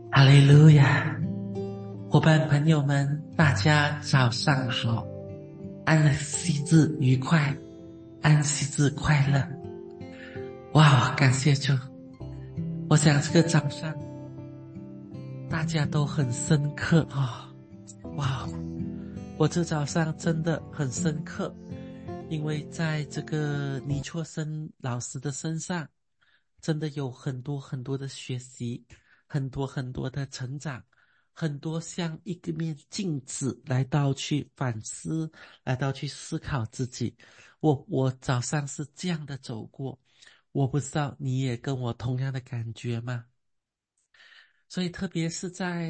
哈利路亚，伙伴朋友们，大家早上好，安息日愉快，安息日快乐。哇，感谢主！我想这个早上大家都很深刻啊。哇，我这早上真的很深刻，因为在这个倪错生老师的身上，真的有很多很多的学习，很多很多的成长，很多像一个面镜子来到去反思，来到去思考自己。我早上是这样的走过，我不知道你也跟我同样的感觉吗？所以特别是在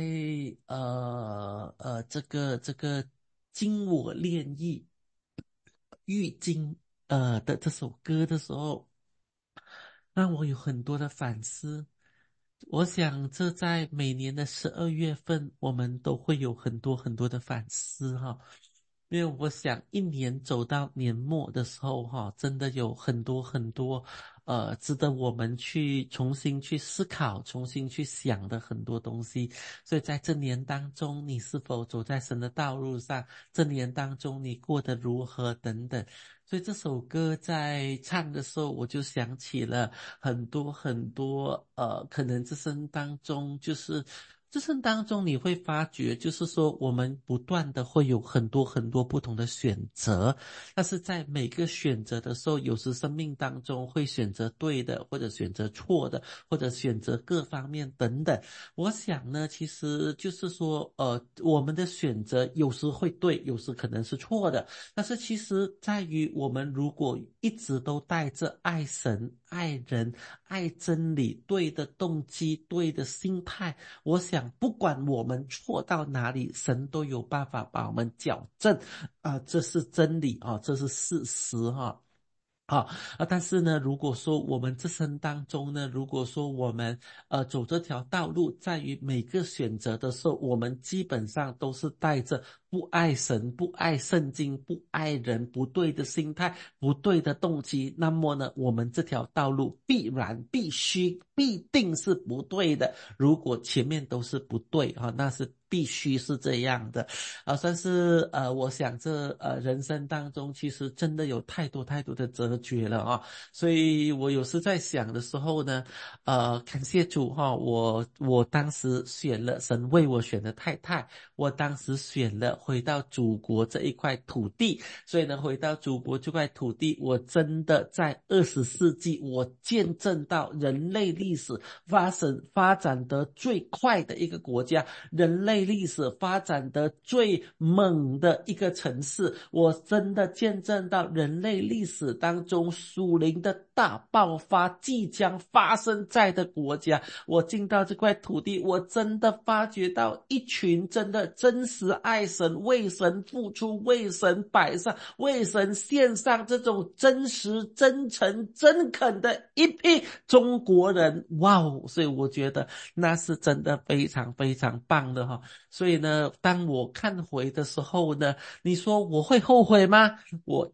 这个经我恋郁经的这首歌的时候，让我有很多的反思。我想这在每年的12月份，我们都会有很多很多的反思哈。因为我想一年走到年末的时候哈，真的有很多很多值得我们去重新去思考、重新去想的很多东西。所以在这年当中，你是否走在神的道路上？这年当中你过得如何等等。所以这首歌在唱的时候，我就想起了很多很多可能这生当中你会发觉，就是说我们不断的会有很多很多不同的选择，但是在每个选择的时候，有时生命当中会选择对的，或者选择错的，或者选择各方面等等。我想呢，其实就是说，我们的选择有时会对，有时可能是错的。但是其实在于我们如果一直都带着爱神、爱人、爱真理、对的动机、对的心态，我想不管我们错到哪里，神都有办法把我们矫正这是真理这是事实但是呢，如果说我们这生当中呢，如果说我们走这条道路，在于每个选择的时候，我们基本上都是带着不爱神、不爱圣经、不爱人、不对的心态、不对的动机，那么呢，我们这条道路必然、必须、必定是不对的。如果前面都是不对那是必须是这样的算是我想这人生当中其实真的有太多太多的哲学了所以我有时在想的时候呢，感谢主我当时选了神为我选的太太，我当时选了回到祖国这一块土地，所以呢，回到祖国这块土地，我真的在20世纪，我见证到人类历史发展得最快的一个国家，人类历史发展得最猛的一个城市，我真的见证到人类历史当中属灵的大爆发即将发生在的国家。我进到这块土地，我真的发觉到一群真的真实爱神、为神付出、为神摆上、为神献上这种真实、真诚、真恳的一批中国人。哇哦！所以我觉得那是真的非常非常棒的所以呢，当我看回的时候呢，你说我会后悔吗？我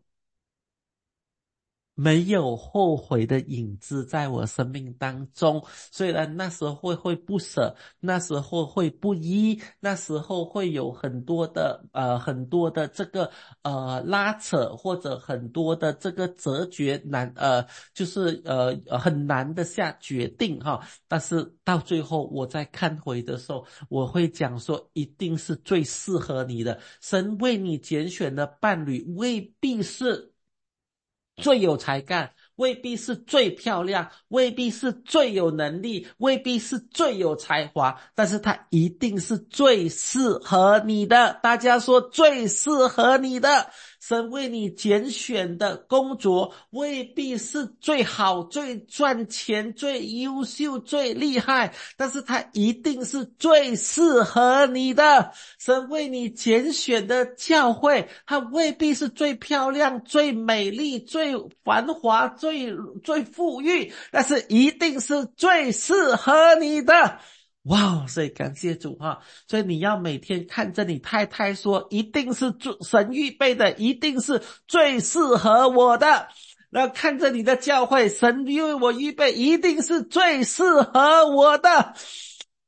没有后悔的影子在我生命当中，虽然那时候会不舍，那时候会不依，那时候会有很多的这个拉扯，或者很多的这个择决就是很难的下决定但是到最后我再看回的时候，我会讲说一定是最适合你的，神为你拣选的伴侣未必是最有才干，未必是最漂亮，未必是最有能力，未必是最有才华，但是他一定是最适合你的。大家说最适合你的，神为你拣选的工作未必是最好、最赚钱、最优秀、最厉害，但是他一定是最适合你的。神为你拣选的教会，它未必是最漂亮、最美丽、最繁华、最富裕，但是一定是最适合你的。哇，所以感谢主所以你要每天看着你太太说，一定是神预备的，一定是最适合我的。然后看着你的教会，神为我预备，一定是最适合我的。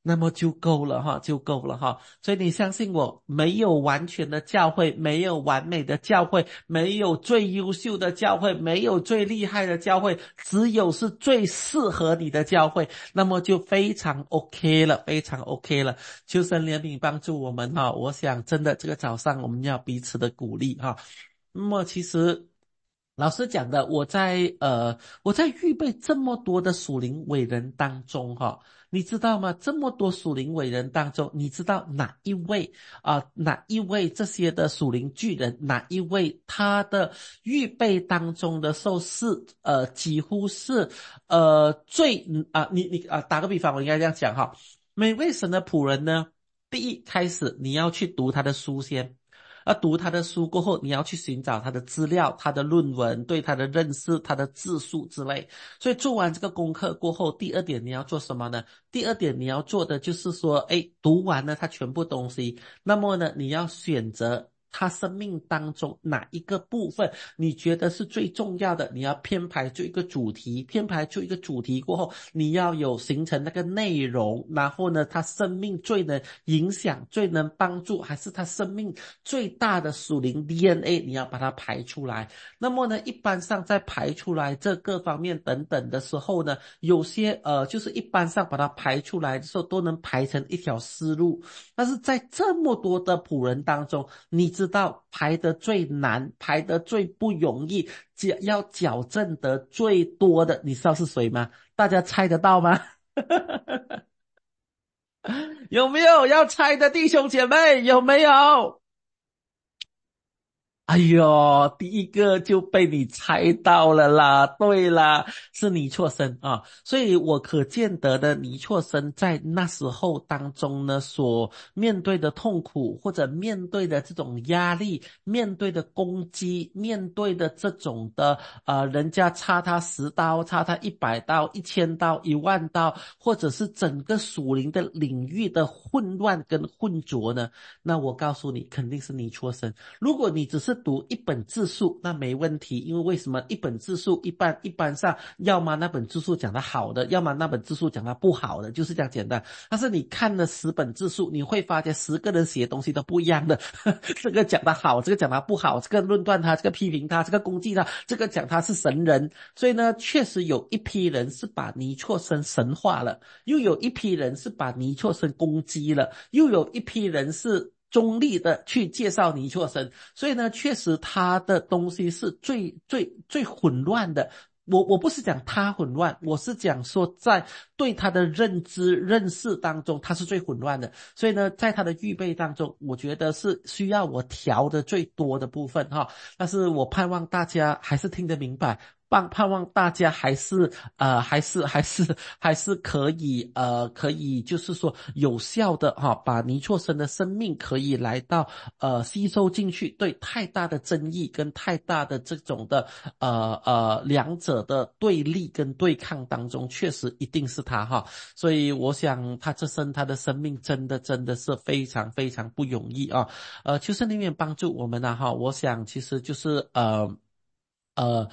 那么就够了哈，就够了哈。所以你相信我，没有完全的教会，没有完美的教会，没有最优秀的教会，没有最厉害的教会，只有是最适合你的教会，那么就非常 OK 了，非常 OK 了。求神怜悯帮助我们哈，我想真的这个早上我们要彼此的鼓励哈。那么其实老师讲的，我在预备这么多的属灵伟人当中哈，你知道吗？这么多属灵伟人当中，你知道哪一位这些的属灵巨人，哪一位他的预备当中的时候是几乎是最打个比方，我应该这样讲哈，每位神的仆人呢，第一开始你要去读他的书先。读他的书过后，你要去寻找他的资料、他的论文、对他的认识、他的自述之类。所以做完这个功课过后，第二点你要做什么呢？第二点你要做的就是说，读完了他全部东西，那么呢，你要选择他生命当中哪一个部分你觉得是最重要的，你要编排出一个主题，编排出一个主题过后，你要有形成那个内容，然后呢，他生命最能影响、最能帮助，还是他生命最大的属灵 DNA，你要把它排出来。那么呢，一般上在排出来这各方面等等的时候呢，有些就是一般上把它排出来的时候都能排成一条思路，但是在这么多的仆人当中，你知道排得最难、排得最不容易、要矫正得最多的，你知道是谁吗？大家猜得到吗？有没有要猜的弟兄姐妹？有没有？哎呦，第一个就被你猜到了啦！对啦，是倪错生啊，所以我可见得的倪错生在那时候当中呢，所面对的痛苦，或者面对的这种压力，面对的攻击，面对的这种的人家插他10刀，插他100刀、1000刀、10000刀，或者是整个属灵的领域的混乱跟混浊呢，那我告诉你，肯定是倪错生。如果你只是读一本字数，那没问题，因为为什么一本字数一般上，要么那本字数讲的好的，要么那本字数讲的不好的，就是这样简单。但是你看了10本字数，你会发现10个人写的东西都不一样的，这个讲的好，这个讲的不好，这个论断他，这个批评他，这个攻击他，这个讲他是神人。所以呢，确实有一批人是把倪错生神化了，又有一批人是把倪错生攻击了，又有一批人是中立的去介绍倪错生，所以呢，确实他的东西是最混乱的。我不是讲他混乱，我是讲说在对他的认知认识当中，他是最混乱的。所以呢，在他的预备当中，我觉得是需要我调的最多的部分哈。但是我盼望大家还是听得明白。盼望大家还是可以就是说有效的哈，把倪错生的生命可以来到吸收进去，对太大的争议跟太大的这种的两者的对立跟对抗当中，确实一定是他哈，所以我想他的生命真的是非常非常不容易啊，求神里面帮助我们哈，我想其实就是呃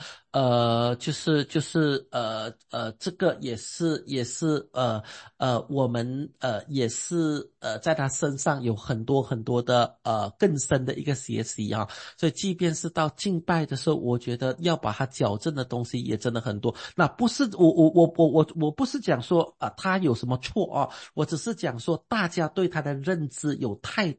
这个也是我们也是在他身上有很多很多的更深的一个学习啊，所以即便是到敬拜的时候，我觉得要把它矫正的东西也真的很多。那不是我不是讲说他有什么错啊，我只是讲说大家对他的认知有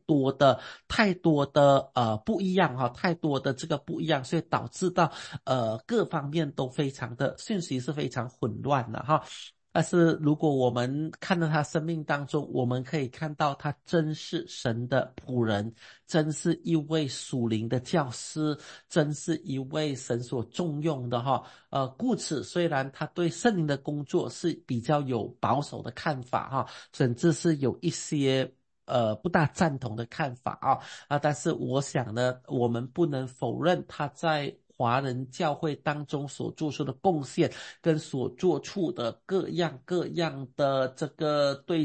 太多的不一样哈，太多的这个不一样，所以导致到各方面都非常的信息是非常混乱的哈。但是如果我们看到他生命当中，我们可以看到他真是神的仆人，真是一位属灵的教师，真是一位神所重用的哈。故此虽然他对圣灵的工作是比较有保守的看法哈，甚至是有一些不大赞同的看法但是我想呢，我们不能否认他在华人教会当中所做出的贡献，跟所做出的各样各样的这个对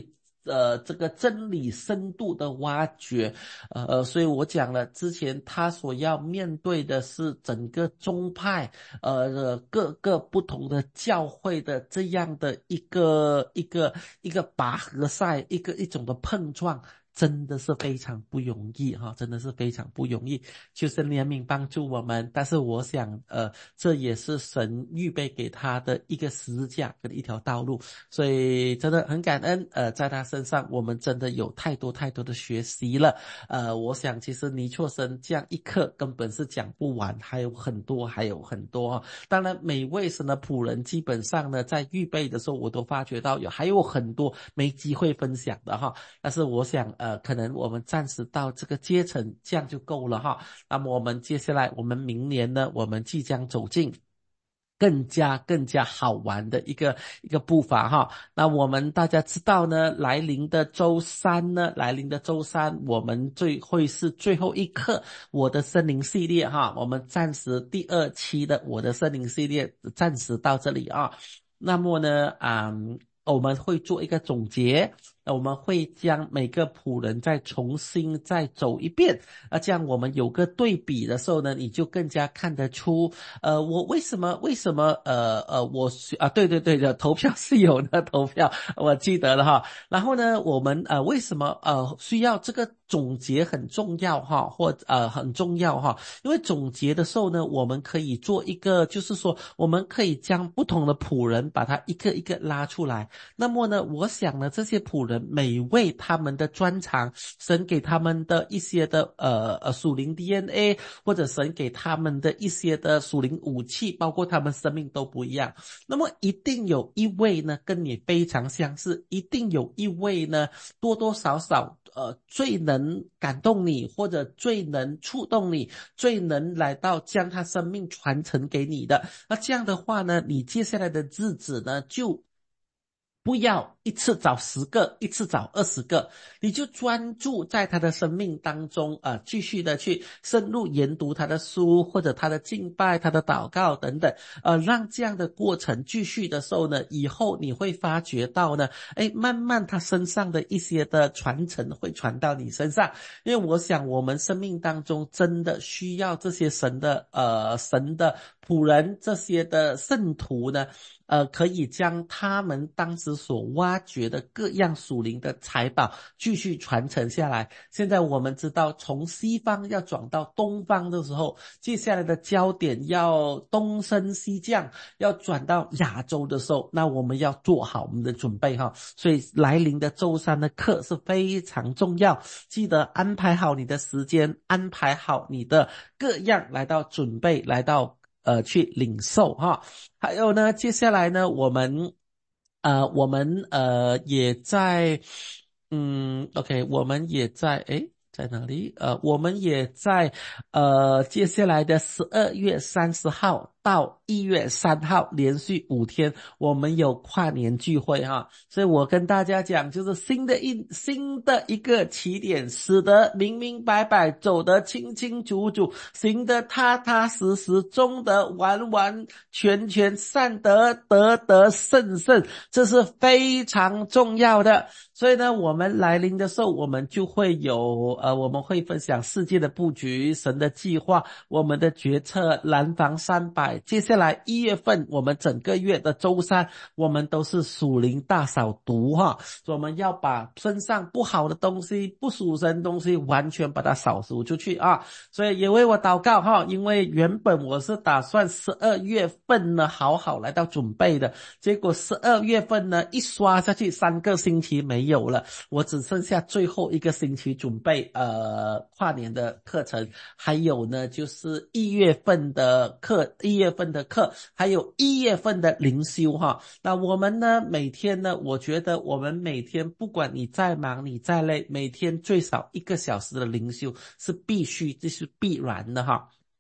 这个真理深度的挖掘，所以我讲了，之前他所要面对的是整个宗派，各个不同的教会的这样的一个拔河赛，一种的碰撞。真的是非常不容易哈，真的是非常不容易。求神怜悯帮助我们，但是我想，这也是神预备给他的一个十字架跟一条道路，所以真的很感恩。在他身上，我们真的有太多太多的学习了。我想其实倪错生这样一课根本是讲不完，还有很多，还有很多哈。当然，每位神的仆人基本上呢，在预备的时候，我都发觉到还有很多没机会分享的哈。但是我想，可能我们暂时到这个阶层，这样就够了哈。那么我们接下来，我们明年呢，我们即将走进更加好玩的一个步伐哈。那我们大家知道呢，来临的周三，我们会是最后一课我的森林系列哈。我们暂时第2期的我的森林系列暂时到这里啊。那么呢，我们会做一个总结，我们会将每个仆人再重新再走一遍，这样我们有个对比的时候呢，你就更加看得出，我为什么对的，投票是有的，投票我记得了哈。然后呢，我们为什么需要这个总结很重要哈，很重要哈，因为总结的时候呢，我们可以做一个，就是说我们可以将不同的仆人把它一个一个拉出来。那么呢，我想呢，这些仆人每位他们的专长，神给他们的一些的属灵 DNA， 或者神给他们的一些的属灵武器，包括他们生命都不一样。那么一定有一位呢跟你非常相似，一定有一位呢多多少少最能感动你，或者最能触动你，最能来到将他生命传承给你的。那这样的话呢，你接下来的日子呢就不要一次找10个，一次找20个，你就专注在他的生命当中继续的去深入研读他的书，或者他的敬拜，他的祷告等等，让这样的过程继续的时候呢，以后你会发觉到呢，慢慢他身上的一些的传承会传到你身上。因为我想我们生命当中真的需要这些神的仆人，这些的圣徒呢，可以将他们当时所挖掘的各样属灵的财宝继续传承下来。现在我们知道，从西方要转到东方的时候，接下来的焦点要东升西降，要转到亚洲的时候，那我们要做好我们的准备哈。所以来临的周三的课是非常重要，记得安排好你的时间，安排好你的各样来到准备，来到去领受哈。还有呢，接下来呢，我们也在OK，我们也在在哪里？我们也在接下来的12月30号到1月3号连续5天，我们有跨年聚会哈。所以我跟大家讲，就是新的一个起点，使得明明白白，走得清清楚楚，行得踏踏实实，终得完完全全，善得胜，这是非常重要的。所以呢，我们来临的时候，我们就会有我们会分享世界的布局，神的计划，我们的决策，蓝房300。接下来1月份，我们整个月的周三，我们都是属灵大扫毒哈。所以我们要把身上不好的东西，不属神的东西，完全把它扫除出去啊。所以也为我祷告哈，因为原本我是打算12月份呢好好来到准备的，结果12月份呢一刷下去3个星期没有了，我只剩下最后1个星期准备跨年的课程，还有呢就是1月份的课，还有1月份的灵修哈。那我们呢每天呢，我觉得我们每天不管你再忙你再累，每天最少1个小时的灵修是必须，这是必然的哈。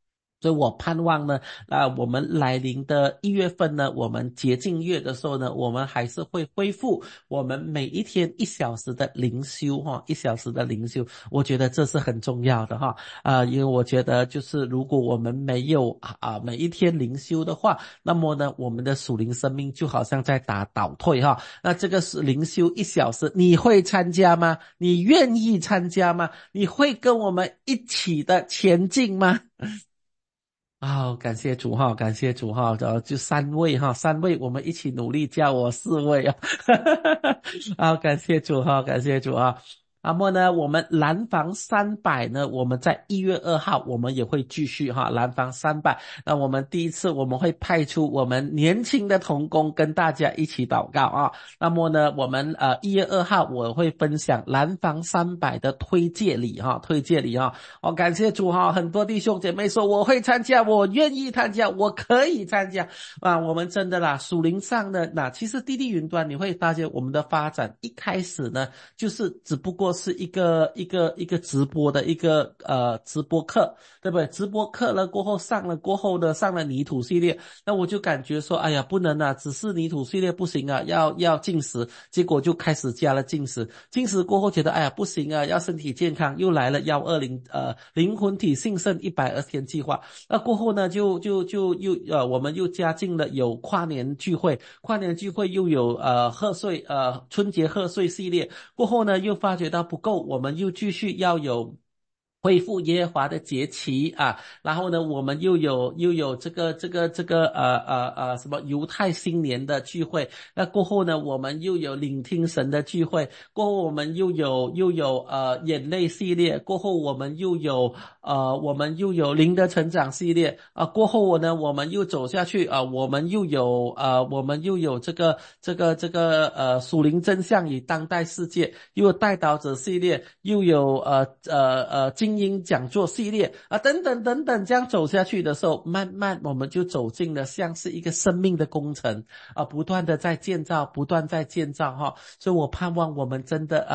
所以我盼望呢，我们来临的1月份呢，我们节敬月的时候呢，我们还是会恢复我们每一天1小时的灵修哈，1小时的灵修，我觉得这是很重要的哈。因为我觉得就是如果我们没有每一天灵修的话，那么呢，我们的属灵生命就好像在打倒退哈。那这个是灵修1小时，你会参加吗？你愿意参加吗？你会跟我们一起的前进吗？感谢主哈，感谢主哈，就3位哈，3位我们一起努力，叫我4位啊，感谢主哈，感谢主啊。那么呢，我们蓝房300呢，我们在1月2号我们也会继续哈，蓝房300。那我们第一次我们会派出我们年轻的同工跟大家一起祷告啊。那么呢，我们1月2号我会分享蓝房300的推荐礼哈，推荐礼哈。感谢主哈，很多弟兄姐妹说我会参加，我愿意参加，我可以参加我们真的啦，属灵上的其实滴滴云端你会发现我们的发展一开始呢，就是只不过是一个直播的一个直播课，对不对？直播课了过后上了泥土系列，那我就感觉说，哎呀，不能只是泥土系列不行要禁食，结果就开始加了禁食，禁食过后觉得哎呀不行要身体健康，又来了120灵魂体兴盛120天计划。那过后呢，我们又加进了有跨年聚会，跨年聚会又有贺岁春节贺岁系列。过后呢，又发觉到不够，我们又继续要有恢复耶和华的节期然后呢，我们又有这个什么犹太新年的聚会，那过后呢，我们又有聆听神的聚会，过后我们又有眼泪系列，过后我们又有灵的成长系列过后我们又走下去我们又有属灵真相与当代世界，又有代祷者系列，又有精英讲座系列等等等等，这样走下去的时候，慢慢我们就走进了像是一个生命的工程不断的在建造，不断在建造哈。所以我盼望我们真的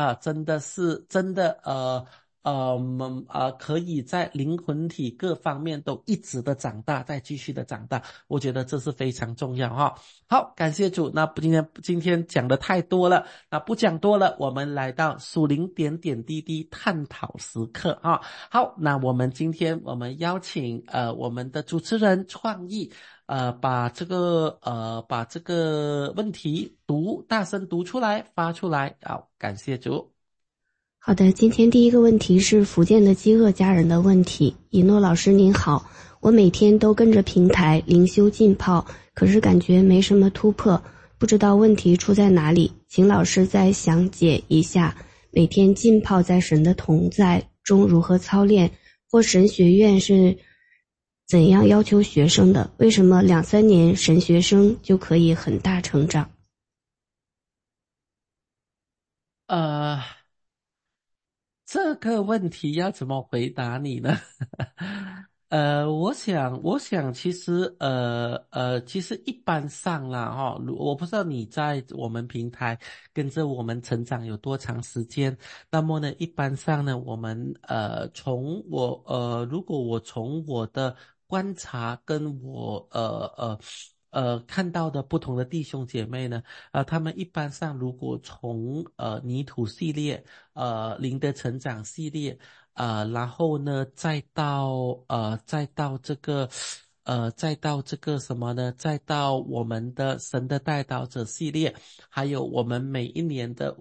可以在灵魂体各方面都一直的长大，再继续的长大，我觉得这是非常重要哈。好，感谢主。那今天讲的太多了，那不讲多了，我们来到属灵点点滴滴探讨时刻啊。好，那我们今天我们邀请我们的主持人创意把这个问题大声读出来发出来。好，感谢主。 好的，今天第一个问题是福建的饥饿家人的问题。以诺老师您好，我每天都跟着平台灵修浸泡，可是感觉没什么突破，不知道问题出在哪里，请老师再详解一下每天浸泡在神的同在中如何操练，或神学院是怎样要求学生的，为什么2-3年神学生就可以很大成长？ 这个问题要怎么回答你呢？我想其实一般上啦我不知道你在我们平台跟着我们成长有多长时间，那么呢，一般上呢，我们如果我从我的观察跟我看到的不同的弟兄姐妹呢，他们一般上如果从泥土系列灵的成长系列然后呢再到这个什么呢？再到我们的神的代祷者系列，还有我们每一年的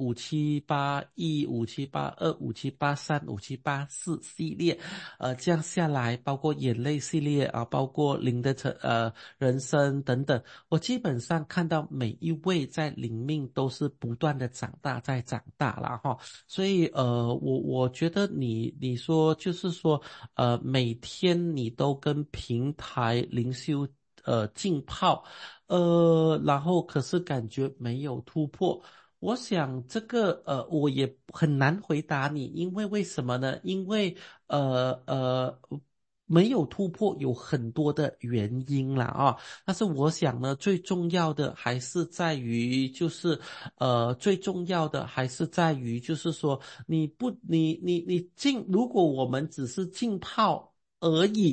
57815、57825、57835、57884系列，这样下来，包括眼泪系列包括灵的人生等等，我基本上看到每一位在灵命都是不断的长大，在长大了哈。所以我觉得你说就是说每天你都跟平台灵修浸泡然后可是感觉没有突破，我想这个我也很难回答你，因为为什么呢？因为没有突破有很多的原因啦但是我想呢，最重要的还是在于就是就是说如果我们只是浸泡而已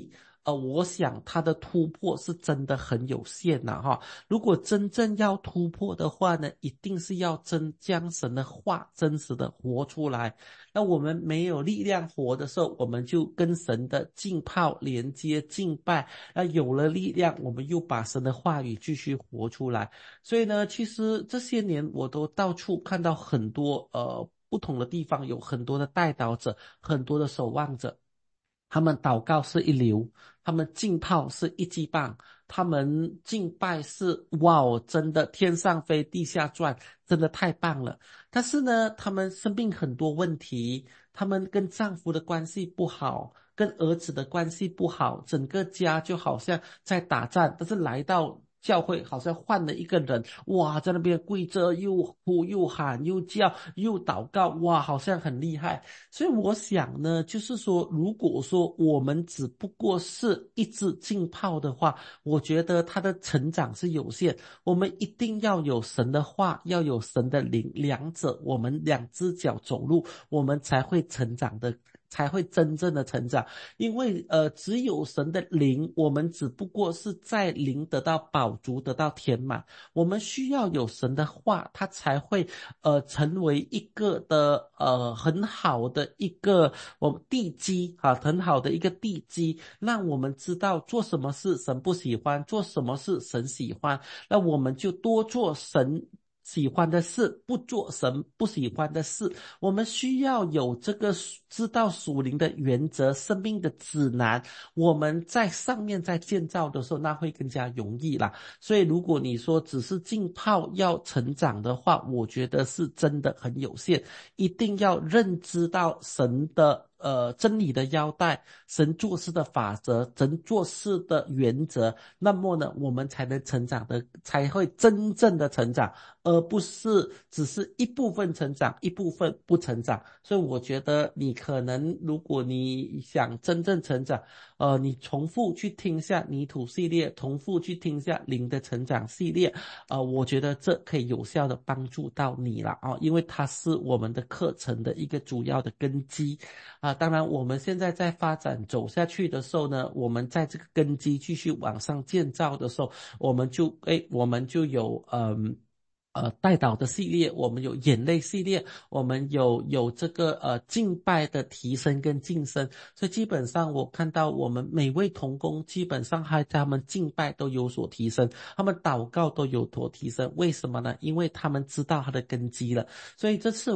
我想它的突破是真的很有限呐哈。如果真正要突破的话呢，一定是要将神的话真实的活出来。那我们没有力量活的时候，我们就跟神的浸泡连接敬拜。那有了力量，我们又把神的话语继续活出来。所以呢，其实这些年我都到处看到很多不同的地方有很多的代祷者，很多的守望者。他们祷告是一流，他们浸泡是一级棒，他们敬拜是哇哦，真的天上飞地下转，真的太棒了。但是呢，他们生病很多问题，他们跟丈夫的关系不好，跟儿子的关系不好，整个家就好像在打仗。但是来到教会好像换了一个人，哇，在那边跪着又哭又喊又叫又祷告，哇，好像很厉害。所以我想呢，就是说，如果说我们只不过是一直浸泡的话，我觉得他的成长是有限。我们一定要有神的话，要有神的灵，两者我们两只脚走路，我们才会成长的。才会真正的成长，因为只有神的灵，我们只不过是在灵得到饱足，得到填满。我们需要有神的话，它才会成为一个的很好的一个我们地基啊，很好的一个地基，让我们知道做什么事神不喜欢，做什么事神喜欢，那我们就多做神喜欢的事，不做神不喜欢的事。我们需要有这个知道属灵的原则、生命的指南，我们在上面在建造的时候，那会更加容易啦。所以如果你说只是浸泡要成长的话，我觉得是真的很有限，一定要认知到神的真理的腰带，神做事的法则，神做事的原则，那么呢，我们才能成长的，才会真正的成长，而不是只是一部分成长，一部分不成长。所以我觉得你可能，如果你想真正成长，你重复去听下泥土系列，重复去听下灵的成长系列，我觉得这可以有效的帮助到你了啊，因为它是我们的课程的一个主要的根基啊。当然，我们现在在发展走下去的时候呢，我们在这个根基继续往上建造的时候，我们就有代祷的系列，我们有眼泪系列，我们有这个敬拜的提升跟晋升，所以基本上我看到我们每位同工基本上他们敬拜都有所提升，他们祷告都有所提升，为什么呢？因为他们知道他的根基了。所以这次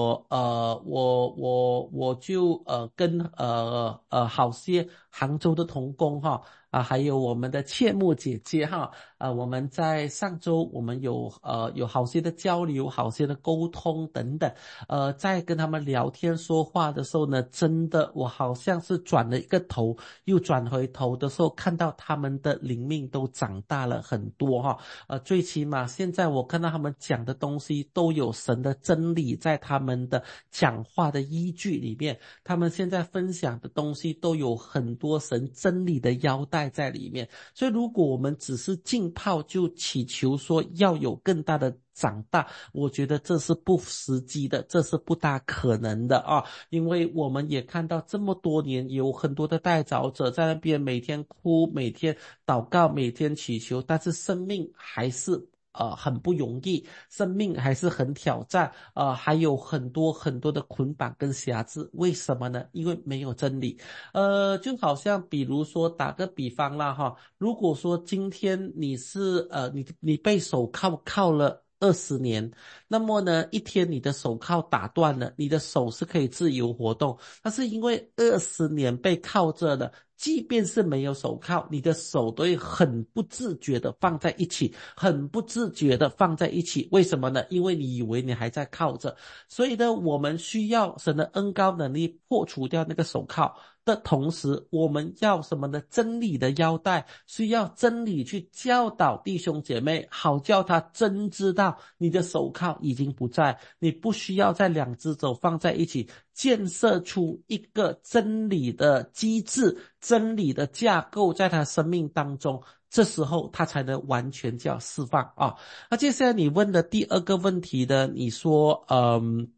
我就跟好些杭州的同工哈还有我们的切木姐姐哈我们在上周我们有好些的交流，好些的沟通等等，在跟他们聊天说话的时候呢，真的我好像是转了一个头，又转回头的时候，看到他们的灵命都长大了很多哈。最起码现在我看到他们讲的东西都有神的真理在他们的讲话的依据里面，他们现在分享的东西都有很多神真理的腰带在里面。所以如果我们只是浸泡就祈求说要有更大的长大，我觉得这是不实际的，这是不大可能的啊！因为我们也看到这么多年有很多的代祷者在那边每天哭，每天祷告，每天祈求，但是生命还是很不容易，生命还是很挑战，还有很多很多的捆绑跟辖制。为什么呢？因为没有真理。就好像比如说打个比方啦哈，如果说今天你是你被手铐了20年，那么呢，一天你的手铐打断了，你的手是可以自由活动，但是因为20年被铐着了，即便是没有手铐，你的手都会很不自觉的放在一起，很不自觉的放在一起。为什么呢？因为你以为你还在铐着，所以呢，我们需要神的恩膏能力破除掉那个手铐的同时，我们要什么呢？真理的腰带，需要真理去教导弟兄姐妹，好叫他真知道你的手铐已经不在，你不需要在两只手放在一起，建设出一个真理的机制，真理的架构在他生命当中，这时候他才能完全叫释放啊。那接下来你问的第二个问题呢，你说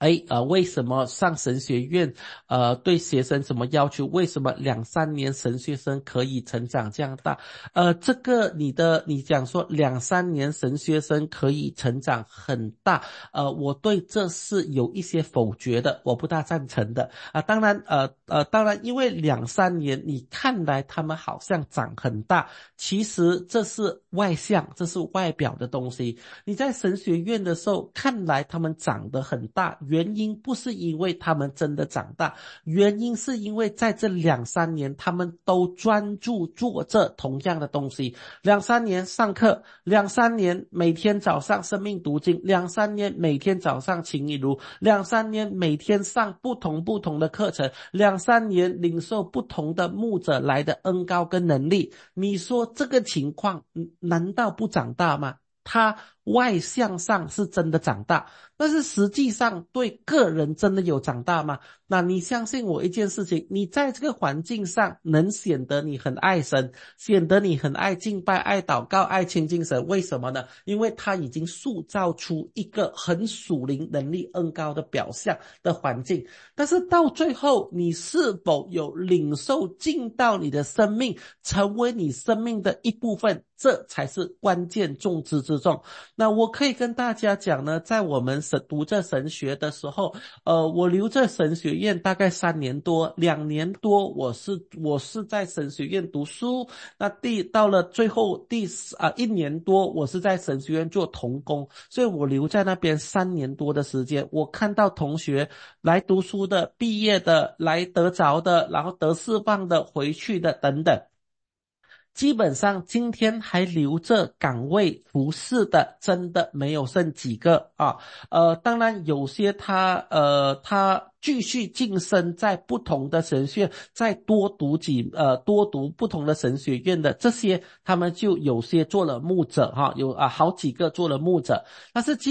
为什么上神学院对学生怎么要求？为什么2-3年神学生可以成长这样大？这个你讲说2-3年神学生可以成长很大，我对这是有一些否决的，我不大赞成的当然，因为2-3年你看来他们好像长很大，其实这是外向，这是外表的东西。你在神学院的时候，看来他们长得很大，原因不是因为他们真的长大，原因是因为在这2-3年，他们都专注做这同样的东西。2-3年上课，2-3年每天早上生命读经，2-3年每天早上情义如，2-3年每天上不同的课程，2-3年领受不同的牧者来的恩膏跟能力。你说这个情况，难道不长大吗？他外向上是真的长大，但是实际上对个人真的有长大吗？那你相信我一件事情，你在这个环境上能显得你很爱神，显得你很爱敬拜、爱祷告、爱亲近神，为什么呢？因为他已经塑造出一个很属灵能力恩高的表象的环境。但是到最后，你是否有领受进到你的生命，成为你生命的一部分，这才是关键重之之重。那我可以跟大家讲呢，在我们读这神学的时候，我留在神学院大概3年多，2年多我是在神学院读书，那到了最后1年多，我是在神学院做同工，所以我留在那边3年多的时间，我看到同学来读书的、毕业的、来得着的，然后得释放的、回去的等等。基本上今天还留着岗位服侍的，真的没有剩几个啊。当然有些他继续晋升在不同的神学院，再多读不同的神学院的这些，他们就有些做了牧者哈，有好几个做了牧者。但是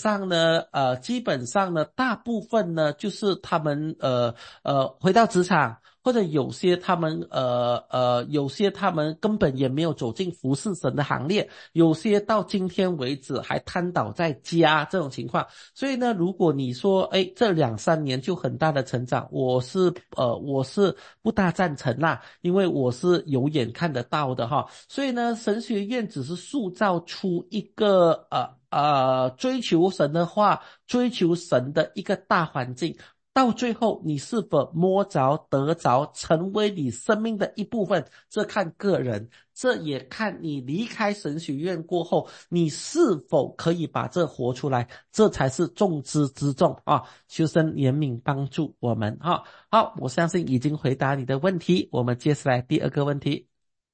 基本上呢，大部分呢就是他们回到职场。或者有些他们根本也没有走进服侍神的行列，有些到今天为止还瘫倒在家这种情况。所以呢，如果你说这2-3年就很大的成长，我是不大赞成啦，因为我是有眼看得到的哈。所以呢，神学院只是塑造出一个追求神的话，追求神的一个大环境。到最后你是否摸着得着成为你生命的一部分，这看个人，这也看你离开神学院过后你是否可以把这活出来，这才是重之之重啊！求神怜悯帮助我们哈。好，我相信已经回答你的问题，我们接下来第2个问题。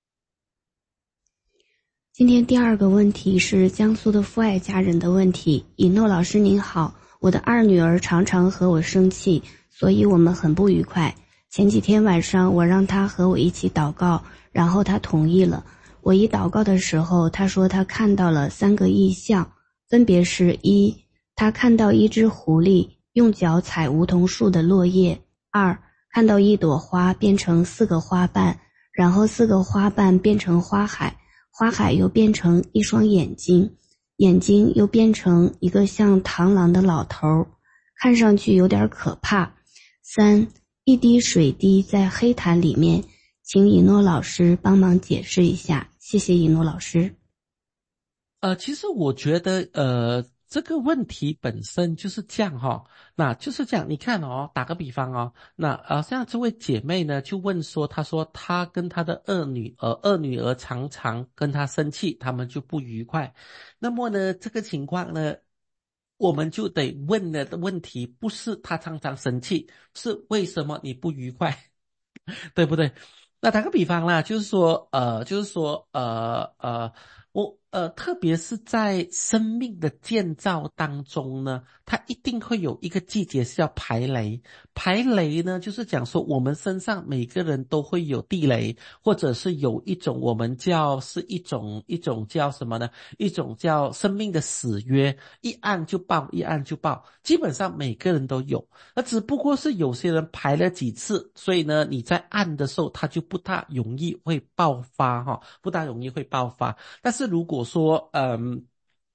今天第2个问题是江苏的父爱家人的问题。以诺老师您好，我的2女儿常常和我生气，所以我们很不愉快。前几天晚上我让她和我一起祷告，然后她同意了。我一祷告的时候，她说她看到了3个异象，分别是1，她看到一只狐狸用脚踩梧桐树的落叶；2，看到一朵花变成4个花瓣，然后4个花瓣变成花海，花海又变成一双眼睛，眼睛又变成一个像螳螂的老头，看上去有点可怕。3，一滴水滴在黑潭里面，请以诺老师帮忙解释一下，谢谢以诺老师。 其实我觉得这个问题本身就是这样哈，那就是这样。你看哦，打个比方哦，那像这位姐妹呢，就问说，她说她跟她的二女儿常常跟她生气，他们就不愉快。那么呢，这个情况呢，我们就得问的问题不是她常常生气，是为什么你不愉快，对不对？那打个比方啦，特别是在生命的建造当中呢，它一定会有一个季节是要排雷。排雷呢，就是讲说我们身上每个人都会有地雷，或者是有一种我们是一种叫什么呢？一种叫生命的死约，一按就爆，一按就爆，基本上每个人都有。那只不过是有些人排了几次，所以呢，你在按的时候，它就不大容易会爆发哈，不大容易会爆发。但是如果说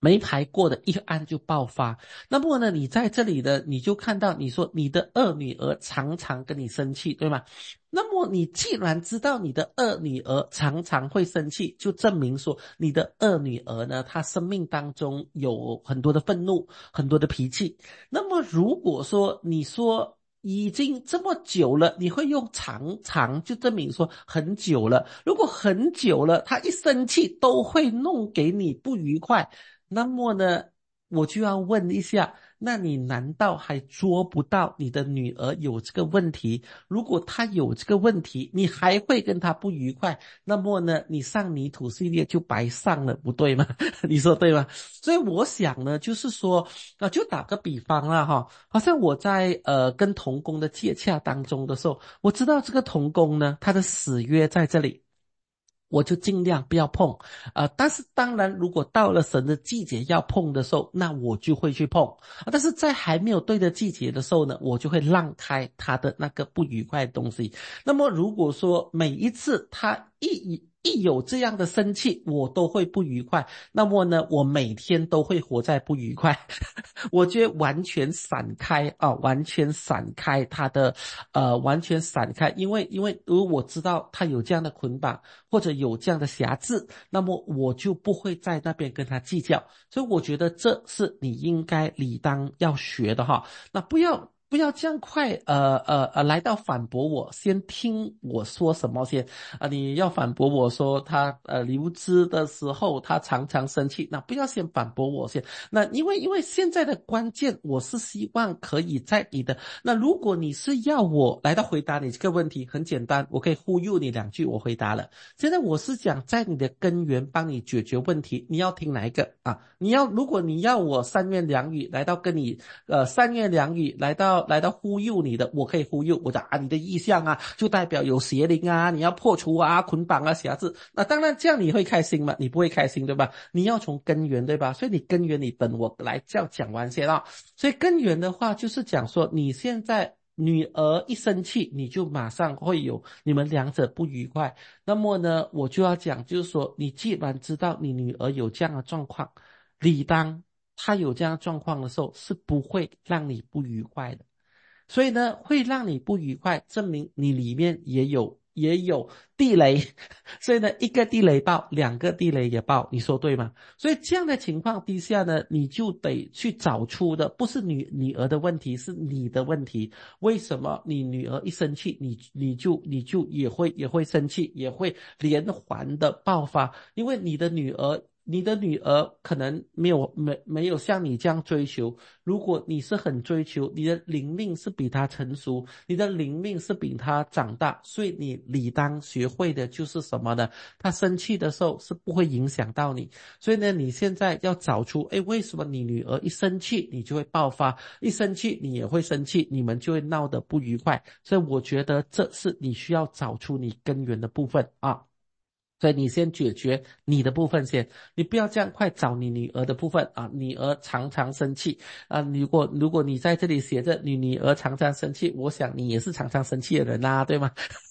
没排过的一按就爆发。那么呢，你在这里呢，你就看到你说你的二女儿常常跟你生气，对吗？那么你既然知道你的二女儿常常会生气，就证明说你的二女儿呢，她生命当中有很多的愤怒，很多的脾气。那么如果说你说已经这么久了，你会用常常就证明说很久了。如果很久了，她一生气都会弄给你不愉快，那么呢，我就要问一下，那你难道还捉不到你的女儿有这个问题？如果她有这个问题，你还会跟她不愉快，那么呢，你上泥土系列就白上了，不对吗？你说对吗？所以我想呢，就是说，就打个比方啦哈，好像我在跟童工的接洽当中的时候，我知道这个童工呢，他的死约在这里。我就尽量不要碰，但是当然，如果到了神的季节要碰的时候，那我就会去碰，但是在还没有对的季节的时候呢，我就会让开他的那个不愉快的东西。那么如果说每一次他一有这样的生气，我都会不愉快，那么呢，我每天都会活在不愉快。我觉得完全闪开啊，完全闪开他的，完全闪开，因为如果我知道他有这样的捆绑或者有这样的瑕疵，那么我就不会在那边跟他计较。所以我觉得这是你应该理当要学的哈。那不要这样快，来到反驳我，先听我说什么先你要反驳我说他离职的时候他常常生气，那不要先反驳我先。那因为现在的关键，我是希望可以在你的那如果你是要我来到回答你这个问题，很简单，我可以忽悠你两句，我回答了。现在我是讲在你的根源帮你解决问题，你要听哪一个啊？如果你要我三言两语来到跟你三言两语来到忽悠你的，我可以忽悠，我讲你的意向啊，就代表有邪灵啊，你要破除啊，捆绑啊，瑕疵。那当然这样你会开心吗？你不会开心对吧？你要从根源对吧？所以你根源你等我来讲完先啊。所以根源的话就是讲说你现在女儿一生气，你就马上会有你们两者不愉快。那么呢，我就要讲，就是说，你既然知道你女儿有这样的状况，理当她有这样的状况的时候，是不会让你不愉快的。所以呢，会让你不愉快，证明你里面也有地雷。所以呢，一个地雷爆，两个地雷也爆，你说对吗？所以这样的情况底下呢，你就得去找出的不是女儿的问题，是你的问题。为什么你女儿一生气，你就也会生气，也会连环的爆发？因为你的女儿可能没有像你这样追求。如果你是很追求，你的灵命是比他成熟，你的灵命是比他长大，所以你理当学会的就是什么呢？他生气的时候是不会影响到你。所以呢，你现在要找出，为什么你女儿一生气你就会爆发，一生气你也会生气，你们就会闹得不愉快。所以我觉得这是你需要找出你根源的部分啊。所以你先解决你的部分先，你不要这样快找你女儿的部分啊。女儿常常生气啊，如果你在这里写着你女儿常常生气，我想你也是常常生气的人啦，对吗？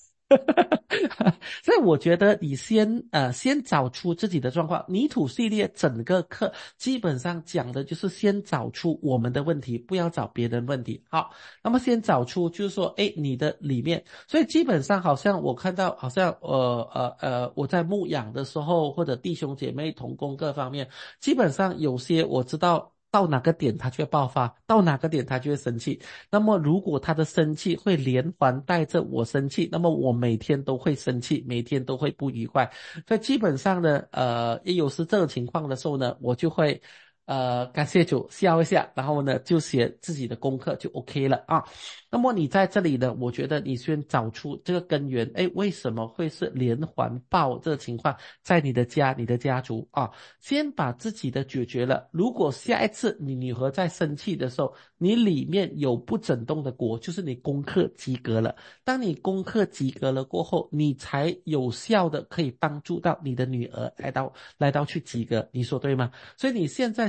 所以我觉得你先找出自己的状况。泥土系列整个课基本上讲的就是先找出我们的问题，不要找别人问题。好，那么先找出就是说，你的里面，所以基本上好像我看到好像我在牧养的时候，或者弟兄姐妹同工各方面，基本上有些我知道。到哪个点他就会爆发，到哪个点他就会生气。那么如果他的生气会连环带着我生气，那么我每天都会生气，每天都会不愉快。所以基本上呢，也有时这种情况的时候呢，我就会感谢主笑一下，然后呢就写自己的功课就 OK 了啊。那么你在这里呢，我觉得你先找出这个根源，为什么会是连环爆这个情况在你的家、你的家族啊？先把自己的解决了。如果下一次你女儿在生气的时候，你里面有不整动的果，就是你功课及格了。当你功课及格了过后，你才有效的可以帮助到你的女儿来到去及格，你说对吗？所以你现在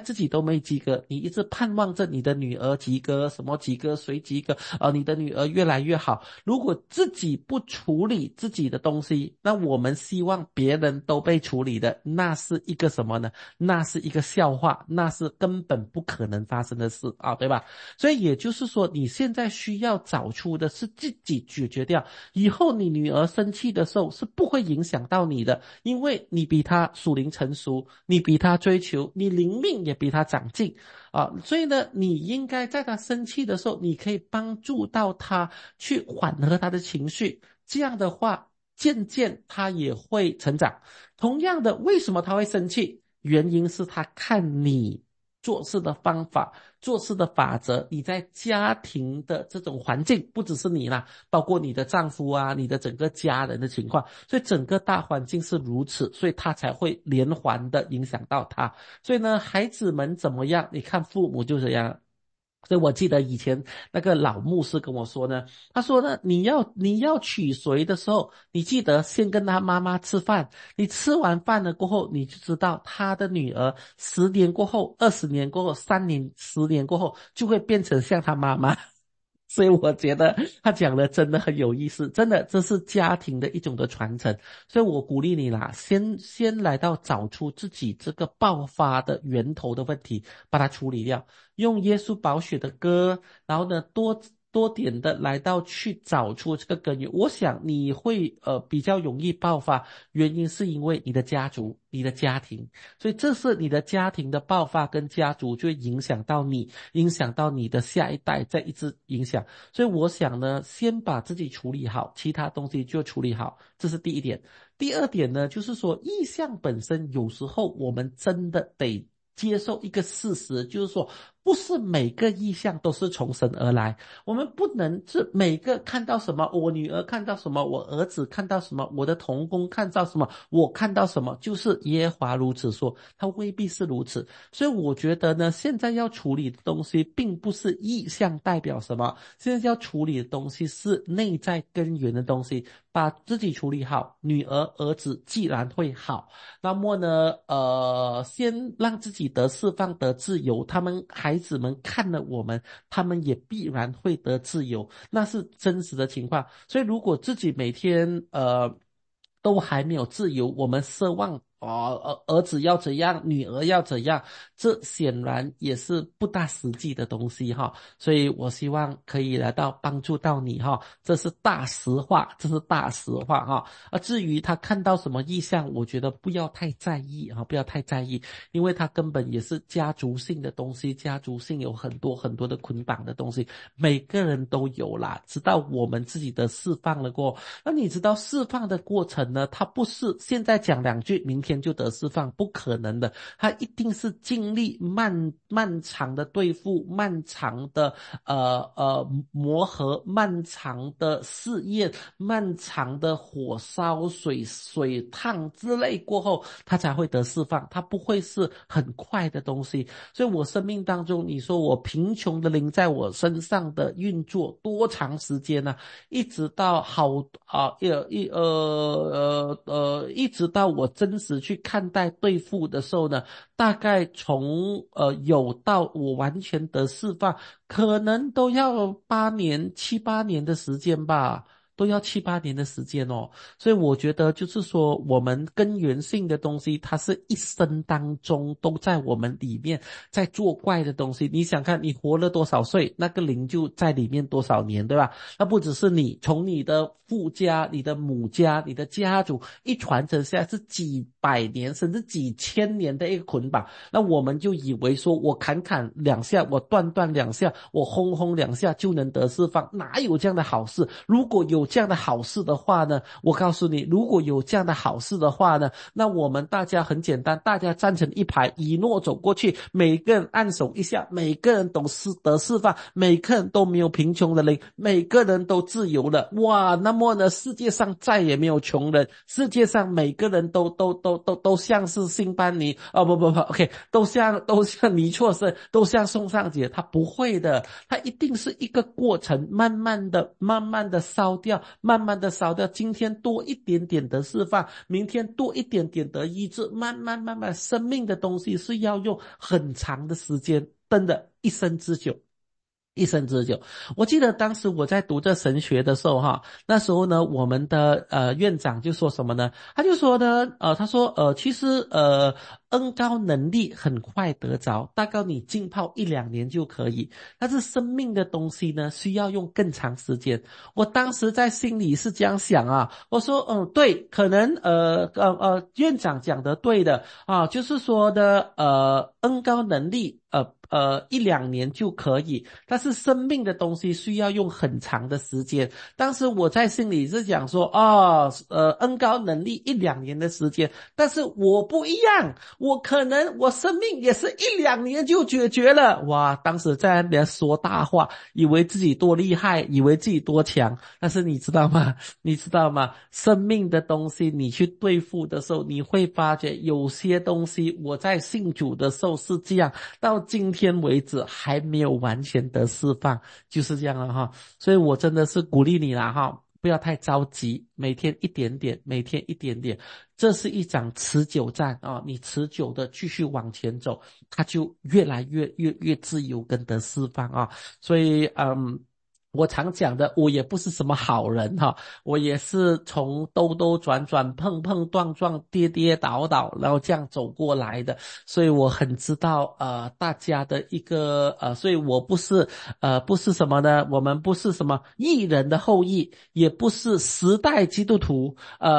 自己都没及格，你一直盼望着你的女儿及格，什么及格谁及格，你的女儿越来越好。如果自己不处理自己的东西，那我们希望别人都被处理的，那是一个什么呢？那是一个笑话，那是根本不可能发生的事啊，对吧？所以也就是说，你现在需要找出的是自己解决掉，以后你女儿生气的时候是不会影响到你的，因为你比她属灵成熟，你比她追求，你灵命也比她长进啊，所以呢，你应该在她生气的时候，你可以帮助到她去缓和她的情绪，这样的话，渐渐她也会成长。同样的，为什么她会生气？原因是她看你做事的方法，做事的法则，你在家庭的这种环境，不只是你啦，包括你的丈夫啊，你的整个家人的情况，所以整个大环境是如此，所以他才会连环的影响到他。所以呢，孩子们怎么样，你看父母就这样。所以我记得以前那个老牧师跟我说呢，他说呢，你要娶谁的时候，你记得先跟他妈妈吃饭，你吃完饭了过后，你就知道他的女儿10年过后、20年过后、3年、10年过后，就会变成像他妈妈。所以我觉得他讲的真的很有意思，真的这是家庭的一种的传承。所以我鼓励你啦，先来到找出自己这个爆发的源头的问题，把它处理掉，用耶稣宝血的歌，然后呢多点的来到去找出这个根源。我想你会比较容易爆发，原因是因为你的家族、你的家庭，所以这是你的家庭的爆发跟家族就会影响到你，影响到你的下一代，再一直影响。所以我想呢，先把自己处理好，其他东西就处理好，这是第一点。第二点呢，就是说意象本身有时候我们真的得接受一个事实，就是说不是每个意象都是从神而来，我们不能是每个看到什么，我女儿看到什么，我儿子看到什么，我的同工看到什么，我看到什么，就是耶和华如此说，他未必是如此。所以我觉得呢，现在要处理的东西并不是意象代表什么，现在要处理的东西是内在根源的东西，把自己处理好，女儿儿子既然会好，那么呢先让自己得释放得自由，孩子们看了我们，他们也必然会得自由，那是真实的情况。所以如果自己每天都还没有自由，我们奢望儿子要怎样，女儿要怎样，这显然也是不大实际的东西哈。所以我希望可以来到帮助到你哈，这是大实话，这是大实话哈。至于他看到什么意象，我觉得不要太在意哈，不要太在意，因为他根本也是家族性的东西，家族性有很多很多的捆绑的东西，每个人都有啦，直到我们自己的释放了过。那你知道释放的过程呢？它不是现在讲2句，明天就得释放，不可能的。它一定是经历漫长的对付，漫长的磨合，漫长的试验，漫长的火烧水烫之类过后，它才会得释放。它不会是很快的东西。所以我生命当中，你说我贫穷的灵在我身上的运作多长时间呢？一直到一直到我真实去看待对付的时候呢，大概从有到我完全得释放，可能都要7-8年的时间吧。都要7-8年的时间哦，所以我觉得就是说，我们根源性的东西，它是一生当中都在我们里面在作怪的东西。你想看，你活了多少岁，那个灵就在里面多少年，对吧？那不只是你，从你的父家、你的母家、你的家族一传承下来是几百年甚至几千年的一个捆绑。那我们就以为说我砍2下，我断2下，我轰2下就能得释放，哪有这样的好事？如果有这样的好事的话呢，我告诉你，如果有这样的好事的话呢，那我们大家很简单，大家站成一排，以诺走过去，每个人按手一下，每个人都得释放，每个人都没有贫穷的灵，每个人都自由了。哇，那么呢，世界上再也没有穷人，世界上每个人都像是辛班尼不 OK， 都像尼措生，都像宋尚节，他不会的，他一定是一个过程，慢慢的烧掉。 掉，慢慢的烧掉，今天多一点点的释放，明天多一点点的医治，慢慢，生命的东西是要用很长的时间，真的一生之久。一生之久。我记得当时我在读这神学的时候那时候呢，我们的院长就说什么呢？他就说呢，他说其实恩膏能力很快得着，大概你浸泡1-2年就可以，但是生命的东西呢，需要用更长时间。我当时在心里是这样想我说对，可能院长讲的对的就是说的恩膏能力1-2年就可以，但是生命的东西需要用很长的时间。当时我在心里是讲说恩膏能力1-2年的时间，但是我不一样，我生命也是1-2年就解决了。哇，当时在那边说大话，以为自己多厉害，以为自己多强，但是你知道吗？生命的东西你去对付的时候，你会发觉有些东西我在信主的时候是这样，到今天为止还没有完全的释放，就是这样了所以我真的是鼓励你啦不要太着急，每天一点点，每天一点点，这是一场持久战你持久的继续往前走，它就越来越自由跟得释放所以我常讲的，我也不是什么好人我也是从兜兜转转、碰碰撞撞、跌跌倒倒，然后这样走过来的，所以我很知道大家的一个所以我不是什么呢？我们不是什么异人的后裔，也不是10代基督徒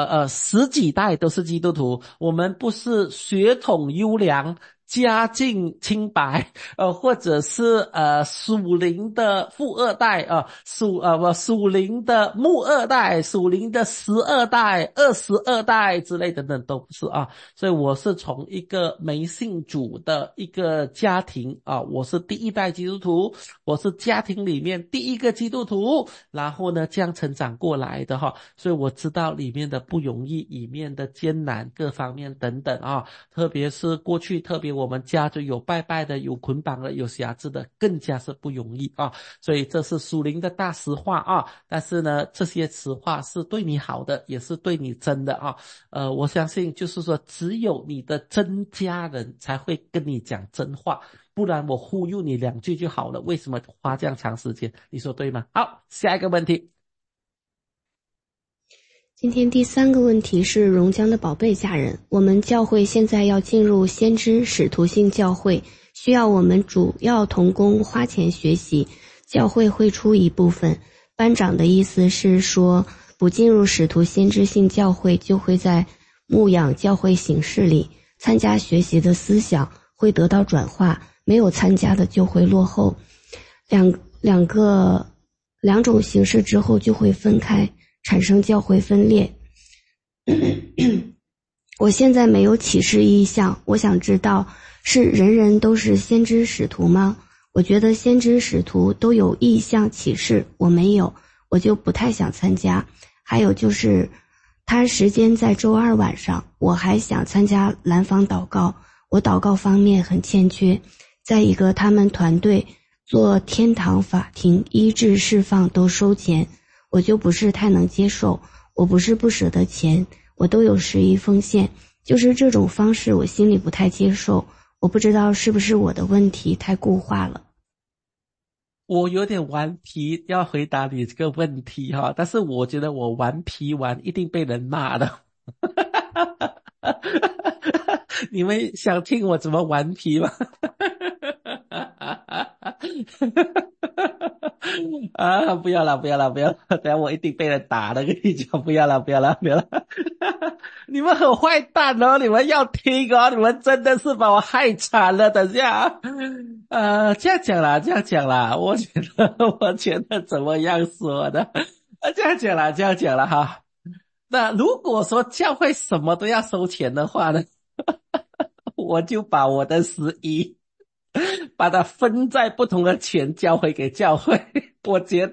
10几代都是基督徒，我们不是血统优良、家境清白或者是属灵的富二代属灵的牧二代、属灵的12代、22代之类等等都不是所以我是从一个没信主的一个家庭我是第1代基督徒，我是家庭里面第一个基督徒，然后呢这样成长过来的所以我知道里面的不容易，里面的艰难各方面等等特别是过去我们家就有拜拜的，有捆绑的，有辖制的，更加是不容易所以这是属灵的大实话但是呢这些实话是对你好的，也是对你真的我相信就是说只有你的真家人才会跟你讲真话，不然我忽悠你2句就好了，为什么花这样长时间？你说对吗？好，下一个问题。 今天第3个问题是榕江的宝贝家人，我们教会现在要进入先知使徒性教会，需要我们主要同工花钱学习，教会会出一部分。班长的意思是说，不进入使徒先知性教会，就会在牧养教会形式里参加学习的思想会得到转化，没有参加的就会落后。两种形式之后就会分开，产生教会分裂。我现在没有启示意向，我想知道是人人都是先知使徒吗？我觉得先知使徒都有意向启示，我没有，我就不太想参加。还有就是他时间在周2晚上，我还想参加蓝坊祷告，我祷告方面很欠缺。再一个，他们团队做天堂法庭医治释放都收钱，我就不是太能接受。我不是不舍得钱，我都有11奉献，就是这种方式我心里不太接受，我不知道是不是我的问题太固化了。 我有点顽皮要回答你这个问题但是我觉得我顽皮完一定被人骂的。你们想听我怎么顽皮吗？不要了，等下我一定被人打的，跟你讲，不要了。你们很坏蛋你们要听你们真的是把我害惨了。等下这样讲啦，我觉得怎么样说的？这样讲了哈。那如果说教会什么都要收钱的话呢，我就把我的11把它分在不同的钱交回给教会。我觉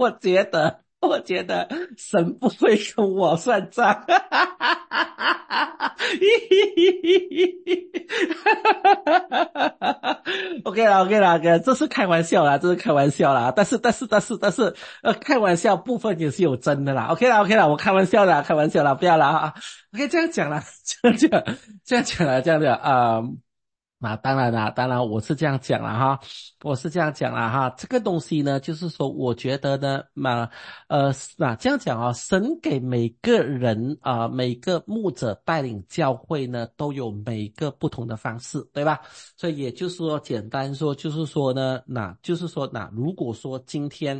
得神不会跟我算账。 OK 了，OK 了，OK 了，这是开玩笑啦，这是开玩笑啦。但是，开玩笑部分也是有真的啦。OK 了，OK 了，我开玩笑啦，开玩笑啦，不要啦啊。OK，这样讲啦，这样讲啦，这样的当然啦，当然我是这样讲了哈，我是这样讲了哈。这个东西呢，就是说，我觉得呢，这样讲啊，神给每个人每个牧者带领教会呢，都有每个不同的方式，对吧？所以也就是说，简单说，就是说呢，如果说今天。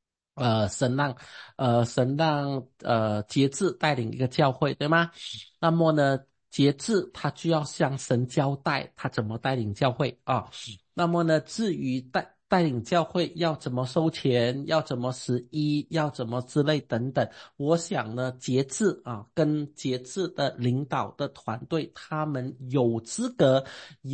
神让节制带领一个教会，对吗？那么呢，节制他就要向神交代他怎么带领教会啊。那么呢，至于带领教会要怎么收钱，要怎么11，要怎么之类等等，我想呢，节制跟节制的领导的团队，他们有资格，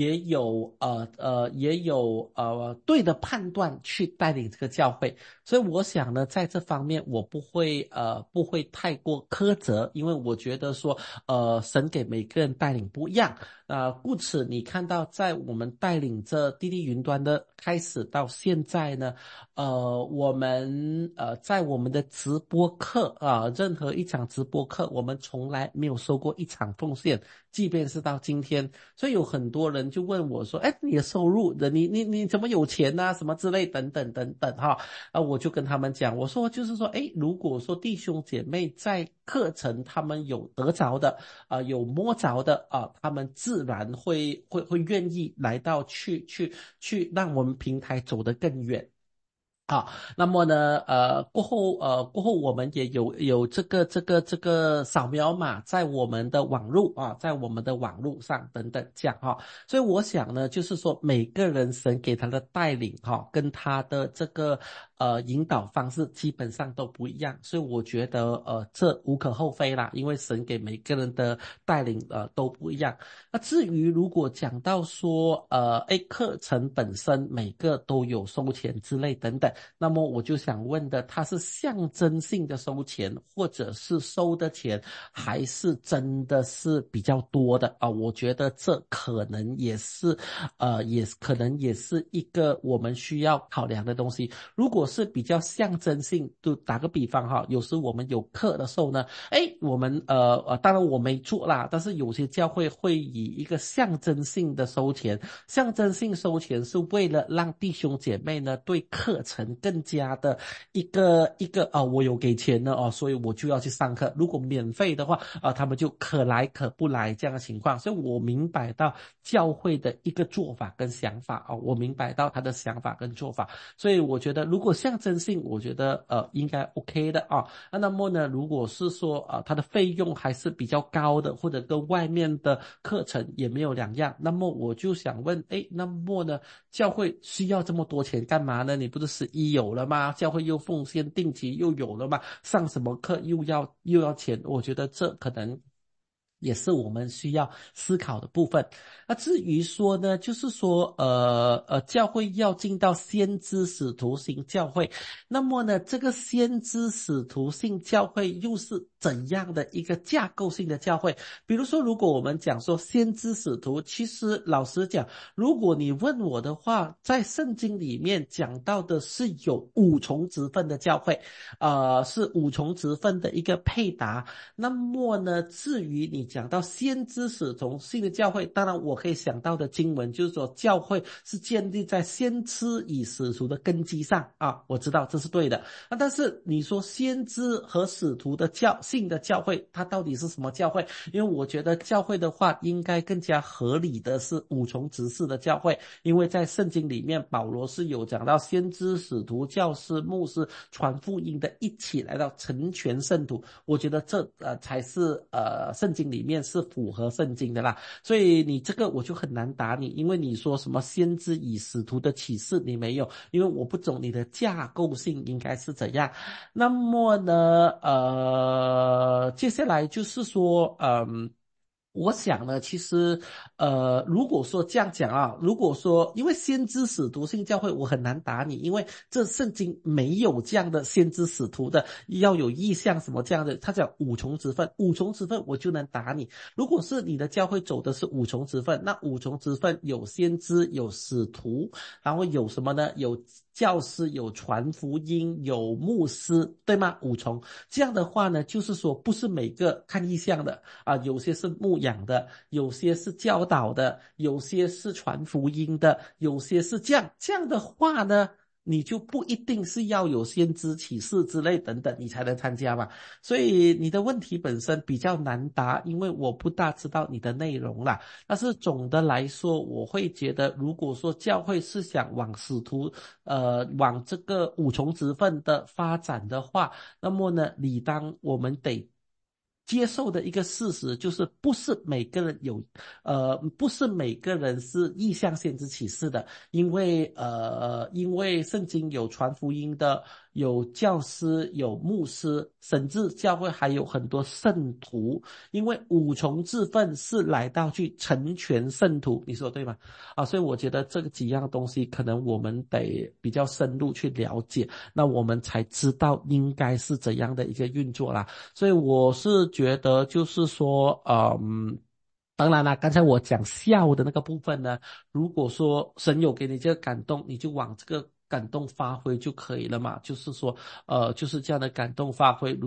也有对的判断去带领这个教会。所以我想呢，在这方面我不会太过苛责，因为我觉得说神给每个人带领不一样。故此你看到在我们带领着滴滴云端的开始到现在呢，我们在我们的直播课任何一场直播课，我们从来没有收过一场奉献，即便是到今天。所以有很多人就问我说，哎，你的收入你怎么有钱啊，什么之类等等等等哈。我就跟他们讲，我说就是说，哎，如果说弟兄姐妹在课程他们有得着的有摸着的他们自然会愿意来到去让我们平台走得更远。那么呢，过后我们也有这个扫描码在我们的网络在我们的网络上等等这样所以我想呢，就是说每个人神给他的带领跟他的这个引导方式基本上都不一样，所以我觉得这无可厚非啦，因为神给每个人的带领都不一样。那至于如果讲到说课程本身每个都有收钱之类等等。那么我就想问的，它是象征性的收钱，或者是收的钱，还是真的是比较多的我觉得这可能也是，可能也是一个我们需要考量的东西。如果是比较象征性，就打个比方有时我们有课的时候呢，我们当然我没做啦，但是有些教会会以一个象征性的收钱，象征性收钱是为了让弟兄姐妹呢对课程更加的一个我有给钱了所以我就要去上课。如果免费的话他们就可来可不来这样的情况。所以我明白到教会的一个做法跟想法我明白到他的想法跟做法。所以我觉得如果象征性，我觉得应该 OK 的那么呢，如果是说它的费用还是比较高的，或者跟外面的课程也没有两样，那么我就想问，那么呢，教会需要这么多钱干嘛呢？你不是11有了吗？教会又奉献定期又有了吗？上什么课又要钱？我觉得这可能也是我们需要思考的部分。那至于说呢，就是说教会要进到先知使徒型教会，那么呢，这个先知使徒性教会又是怎样的一个架构性的教会？比如说，如果我们讲说先知使徒，其实老实讲，如果你问我的话，在圣经里面讲到的是有五重职分的教会，是五重职分的一个配搭。那么呢，至于你讲到先知使徒性的教会，当然我可以想到的经文就是说，教会是建立在先知与使徒的根基上我知道这是对的。但是你说先知和使徒的性的教会，它到底是什么教会？因为我觉得教会的话，应该更加合理的是五重职事的教会，因为在圣经里面，保罗是有讲到先知、使徒、教师、牧师传福音的一起来到成全圣徒。我觉得这才是圣经里面是符合圣经的啦。所以你这个我就很难答你，因为你说什么先知与使徒的启示你没有，因为我不懂你的架构性应该是怎样。那么呢接下来就是说我想呢，其实，如果说这样讲啊，如果说因为先知使徒性教会，我很难答你，因为这圣经没有这样的先知使徒的，要有意向什么这样的，他讲五重职分，五重职分我就能答你。如果是你的教会走的是五重职分，那五重职分有先知，有使徒，然后有什么呢？有教师，有传福音，有牧师，对吗？五重这样的话呢，就是说不是每个看意向的。啊，有些是牧养的，有些是教导的，有些是传福音的，有些是这样的话呢，你就不一定是要有先知启示之类等等，你才能参加嘛。所以你的问题本身比较难答，因为我不大知道你的内容啦。但是总的来说，我会觉得，如果说教会是想往使徒，往这个五重职分的发展的话，那么呢，理当我们得接受的一个事实就是，不是每个人有，不是每个人是意向先知启示的，因为圣经有传福音的，有教师，有牧师，甚至教会还有很多圣徒，因为五重制分是来到去成全圣徒，你说对吗？啊，所以我觉得这个几样东西可能我们得比较深入去了解，那我们才知道应该是怎样的一个运作啦。所以我是觉得就是说，当然啦，刚才我讲笑的那个部分呢，如果说神有给你这个感动，你就往这个感动发挥就可以了嘛。就是说，就是这样的感动发挥。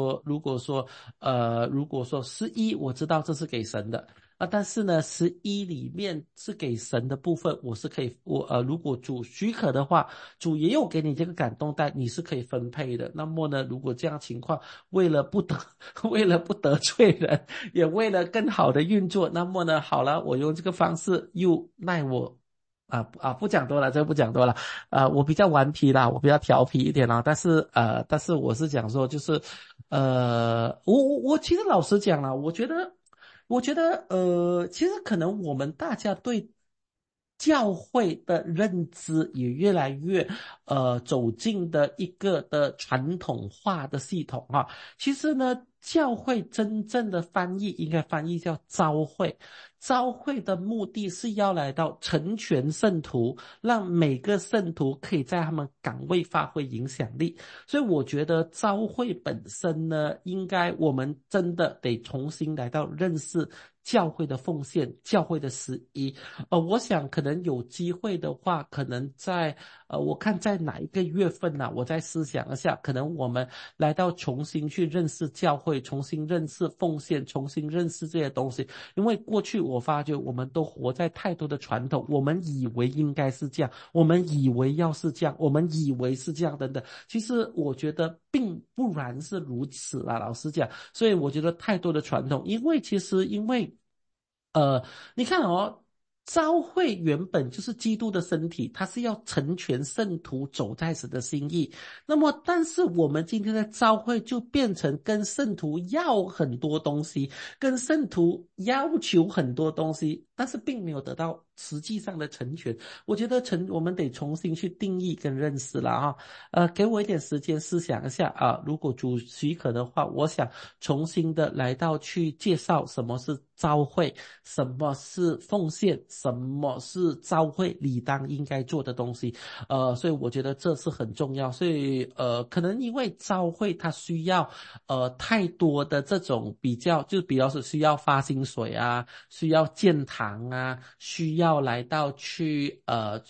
如果说11，我知道这是给神的。啊，但是呢，11里面是给神的部分，我是可以，如果主许可的话，主也有给你这个感动带，你是可以分配的。那么呢，如果这样情况，为了不得，为了不得罪人，也为了更好的运作，那么呢，好了，我用这个方式又奈我。不讲多了，这不讲多了。我比较顽皮啦，我比较调皮一点啦。但是我是讲说，就是我其实老实讲了，我觉得其实可能我们大家对教会的认知也越来越走进的一个的传统化的系统哈。其实呢，教会真正的翻译应该翻译叫召会。召会的目的是要来到成全圣徒，让每个圣徒可以在他们岗位发挥影响力。所以我觉得召会本身呢，应该我们真的得重新来到认识教会的奉献、教会的十一。我想可能有机会的话，可能在我看在哪一个月份呢、我再思想一下，可能我们来到重新去认识教会，重新认识奉献，重新认识这些东西。因为过去我发觉我们都活在太多的传统，我们以为应该是这样，我们以为要是这样，我们以为是这样等等。其实我觉得并不然是如此啦，老实讲。所以我觉得太多的传统，因为你看哦，教会原本就是基督的身体，它是要成全圣徒走在神的心意。那么，但是我们今天的教会就变成跟圣徒要很多东西，跟圣徒要求很多东西，但是并没有得到实际上的成全。我觉得我们得重新去定义跟认识了啊。给我一点时间思想一下啊，如果主许可的话，我想重新的来到去介绍什么是召会，什么是奉献，什么是召会理当应该做的东西。所以我觉得这是很重要。所以可能因为召会它需要太多的这种比较，就比较是需要发薪水啊，需要建堂啊，需要来到去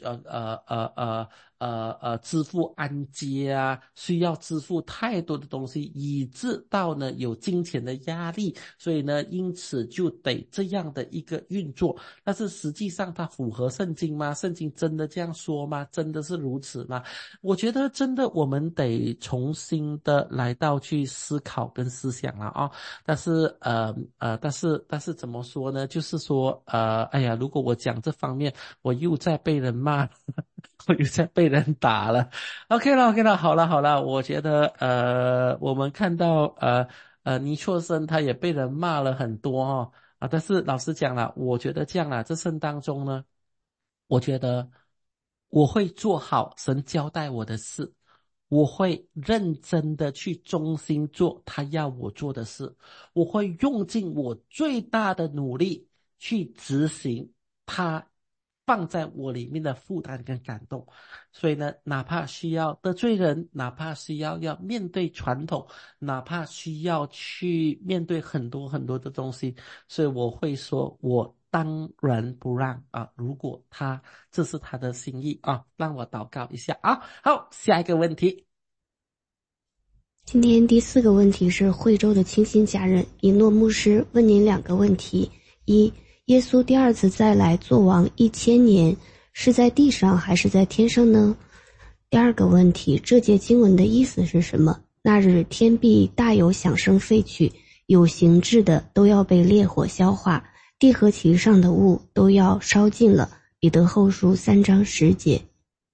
支付按揭啊，需要支付太多的东西，以致到呢有金钱的压力，所以呢，因此就得这样的一个运作。但是实际上它符合圣经吗？圣经真的这样说吗？真的是如此吗？我觉得真的我们得重新的来到去思考跟思想了啊。但是怎么说呢？就是说哎呀，如果我讲这方面，我又在被人骂。我又在被人打了。OK 了，OK 了，好了好了，我觉得我们看到倪错生他也被人骂了很多哦但是老实讲了，我觉得这样啦，这生当中呢，我觉得我会做好神交代我的事， 我会认真的去忠心做他要我做的事，我会用尽我最大的努力去执行他放在我里面的负担跟感动。所以呢，哪怕需要得罪人，哪怕需要面对传统，哪怕需要去面对很多很多的东西，所以我会说，我当仁不让啊！如果这是他的心意啊，让我祷告一下啊。好，下一个问题。 今天第4个问题是惠州的清新家人以诺牧师问您2个问题：一，耶稣第2次再来作王1000年，是在地上还是在天上呢？第2个问题，这节经文的意思是什么？那日天必大有响声废去，有形质的都要被烈火消化，地和其上的物都要烧尽了。彼得后书3章10节。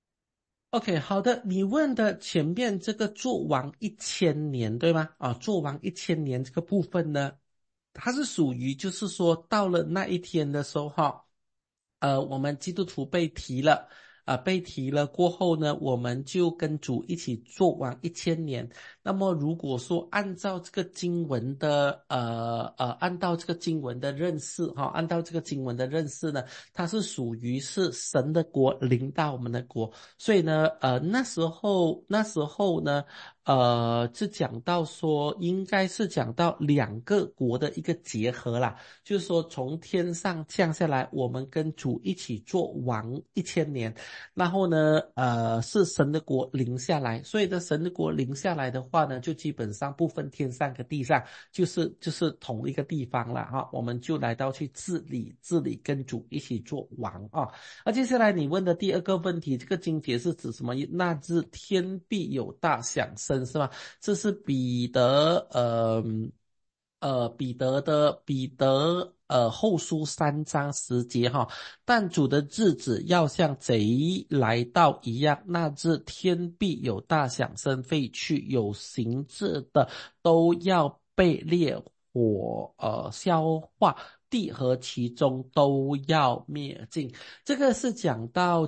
OK， 好的，你问的前面这个做王1000年，对吗？做王1000年这个部分呢，它是属于就是说到了那一天的时候我们基督徒被提了过后呢，我们就跟主一起做王1000年。那么如果说按照这个经文的按照这个经文的认识按照这个经文的认识呢，它是属于是神的国临到我们的国。所以呢那时候呢是讲到说应该是讲到2个国的一个结合啦，就是说从天上降下来，我们跟主一起做王1000年，然后呢是神的国临下来。所以呢神的国临下来的话呢，就基本上不分天上跟地上，就是同一个地方了我们就来到去治理跟主一起做王那接下来你问的第2个问题，这个经节是指什么？那日天必有大响声，是吗？这是彼得后书3章10节但主的日子要像贼来到一样，那日天必有大响声废去，有形质的都要被烈火消化，地和其中都要灭尽。这个是讲到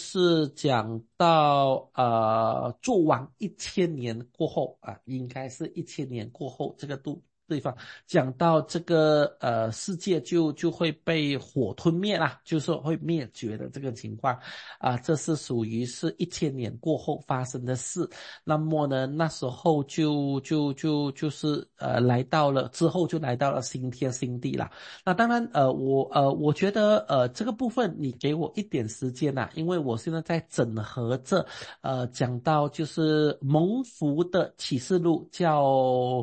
做王1000年过后应该是1000年过后这个地方讲到这个世界就会被火吞灭啦，就是会灭绝的这个情况这是属于是1000年过后发生的事。那么呢那时候就是来到了之后就来到了新天新地啦。那当然我觉得这个部分你给我一点时间因为我现在在整合这讲到就是蒙福的启示录，叫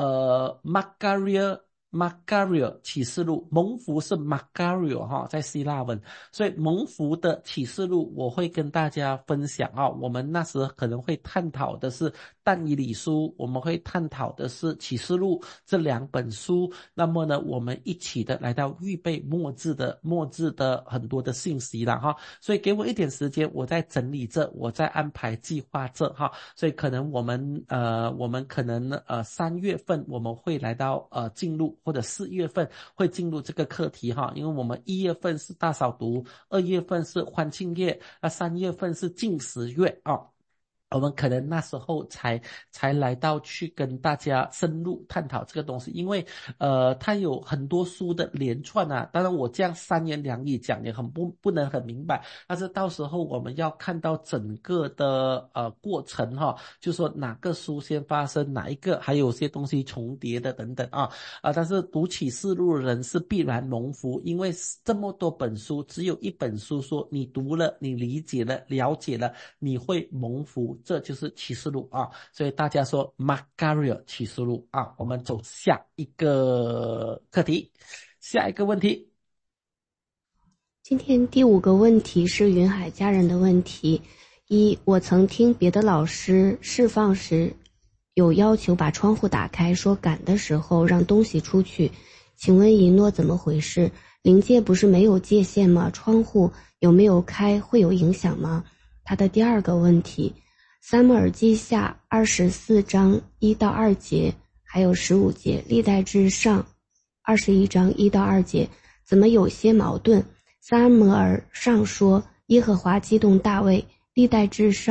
Macarius 启示录，蒙福是 Macarius 在希腊文，所以蒙福的启示录我会跟大家分享我们那时可能会探讨的是但以理书，我们会探讨的是启示录这2本书。那么呢我们一起的来到预备末日的很多的信息了所以给我一点时间，我在整理这，我在安排计划这所以可能我们可能3月份我们会来到进入，或者4月份会进入这个课题因为我们1月份是大扫毒，2月份是欢庆月，3月份是禁食月我们可能那时候才来到去跟大家深入探讨这个东西，因为它有很多书的连串当然我这样3言2语讲也很不能很明白，但是到时候我们要看到整个的过程就说哪个书先发生，哪一个还有些东西重叠的等等但是读启示录的人是必然蒙福，因为这么多本书只有一本书说你读了你理解了了解了你会蒙福，这就是启示录所以大家说 Macarius 启示录我们走下一个课题，下一个问题。 今天第5个问题是云海家人的问题：一，我曾听别的老师释放时有要求把窗户打开，说赶的时候让东西出去，请问一诺怎么回事？灵界不是没有界限吗？窗户有没有开会有影响吗？他的第2个问题，撒母耳记下24章1到2节还有15节，历代志上21章1到2节怎么有些矛盾？撒母耳上说耶和华激动大卫，历代志上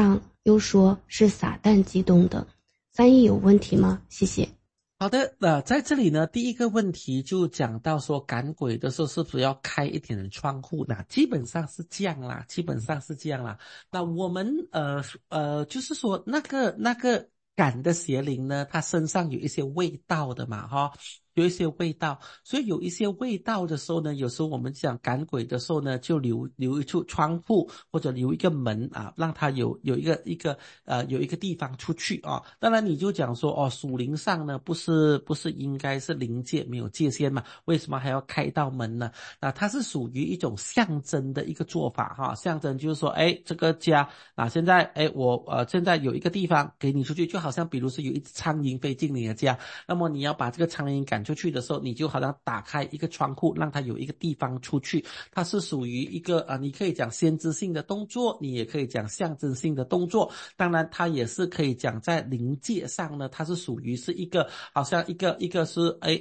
又说是撒旦激动的，翻译有问题吗？谢谢。 好的，在这里呢，第一个问题就讲到说赶鬼的时候是不是要开一点的窗户呢？基本上是这样啦，基本上是这样啦。那我们就是说那个赶的邪灵呢，它身上有一些味道的嘛，哈。有一些味道，所以有一些味道的时候呢，有时候我们讲赶鬼的时候呢，就留一处窗户或者留一个门啊，让它有一个地方出去啊。当然你就讲说哦，属灵上呢不是应该是灵界没有界限嘛？为什么还要开一道门呢？那它是属于一种象征的一个做法哈，象征就是说，哎，这个家啊，现在哎我现在有一个地方给你出去，就好像比如说有一只苍蝇飞进你的家，那么你要把这个苍蝇赶出去的时候，你就好像打开一个窗户，让它有一个地方出去。它是属于一个你可以讲先知性的动作，你也可以讲象征性的动作。当然，它也是可以讲在灵界上呢，它是属于是一个好像一个是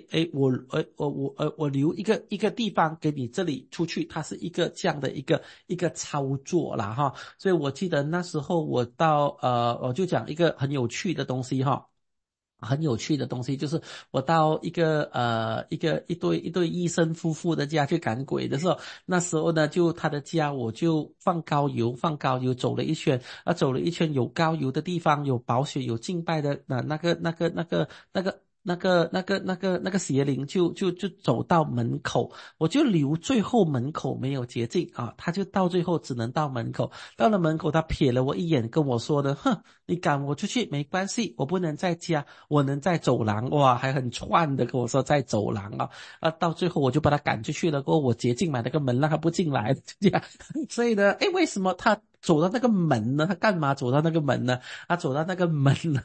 我留一个地方给你这里出去，它是一个这样的一个操作啦哈。所以我记得那时候我到我就讲一个很有趣的东西哈。很有趣的东西就是我到一对医生夫妇的家去赶鬼的时候，那时候呢就他的家我就放膏油走了一圈，有膏油的地方有宝血有敬拜的那个邪灵就走到门口，我就留最后门口没有洁净啊，他就到最后只能到门口，到了门口他瞥了我一眼跟我说的，哼，你赶我出去没关系，我不能在家，我能在走廊，哇，还很串的跟我说在走廊到最后我就把他赶出去了，过后我洁净买那个门让他不进来，就这样，所以呢，诶，为什么他走到那个门呢？他干嘛走到那个门呢？他走到那个门呢？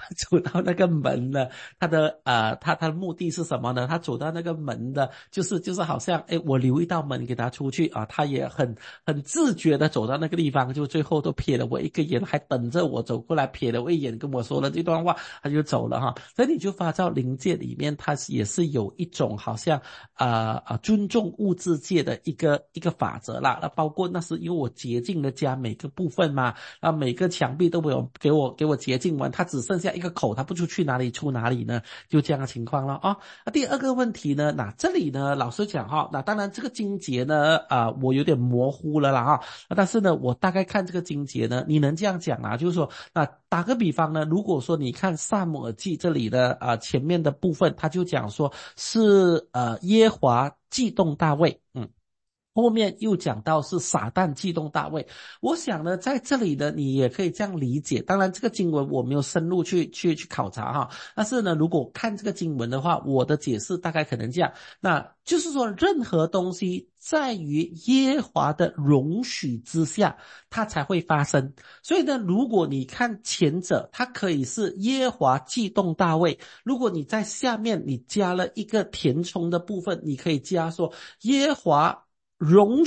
他的目的是什么呢？他走到那个门的，就是好像我留一道门给他出去啊，他也很自觉的走到那个地方，就最后都瞥了我一个眼，还等着我走过来瞥了我一眼，跟我说了这段话，他就走了哈。所以你就发到灵界里面，它也是有一种好像尊重物质界的一个法则啦。那包括那是因为我洁净了家每个部分嘛，每个墙壁都没有给我洁净完，它只剩下一个口，它不出去哪里出哪里呢？就这样的情况了啊。第二个问题呢，那这里呢，老实讲哈，那当然这个经节呢，我有点模糊了啦哈，但是呢，我大概看这个经节呢，你能这样讲啊，就是说，那打个比方呢，如果说你看撒母耳记这里的前面的部分，他就讲说是耶和华激动大卫，后面又讲到是撒旦激动大卫，我想呢，在这里呢，你也可以这样理解。当然，这个经文我没有深入去考察哈，但是呢，如果看这个经文的话，我的解释大概可能这样，那就是说，任何东西在于耶和华的容许之下，它才会发生。所以呢，如果你看前者，它可以是耶和华激动大卫；如果你在下面你加了一个填充的部分，你可以加说耶和华容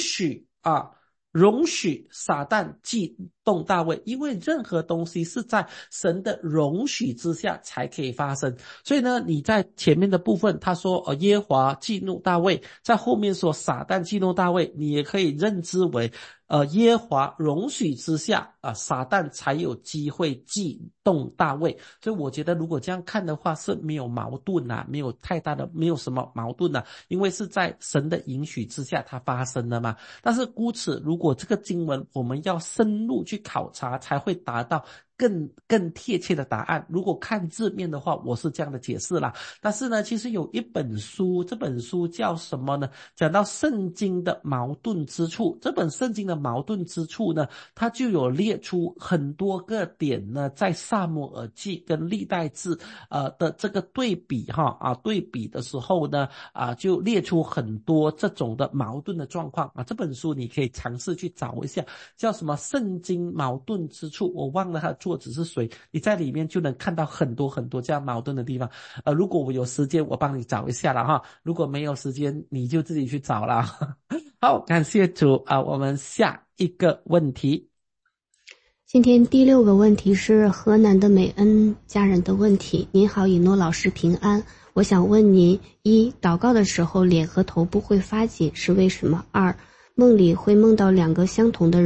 许撒旦激动大卫，因为任何东西是在神的容许之下才可以发生。所以呢，你在前面的部分他说耶和华激怒大卫，在后面说撒旦激怒大卫，你也可以认知为耶和华容许之下撒旦才有机会激动大卫。所以我觉得如果这样看的话是没有矛盾没有太大的，没有什么矛盾因为是在神的允许之下它发生的嘛。但是故此，如果这个经文我们要深入去考察，才会达到更贴切的答案。如果看字面的话，我是这样的解释啦。但是呢，其实有一本书，这本书叫什么呢？讲到圣经的矛盾之处。这本圣经的矛盾之处呢，它就有列出很多个点呢，在撒母耳记跟历代志的这个对比对比的时候呢就列出很多这种的矛盾的状况这本书你可以尝试去找一下，叫什么圣经矛盾之处，我忘了它的作者是谁，你在里面就能看到很多很多这样矛盾的地方。如果我有时间我帮你找一下了哈，如果没有时间你就自己去找了。好，感谢主我们下一个问题。 今天第6个问题是河南的美恩家人的问题。您好，以诺老师平安，我想问您：一、祷告的时候脸和头部会发紧是为什么？2、梦里会梦到2个相同的人，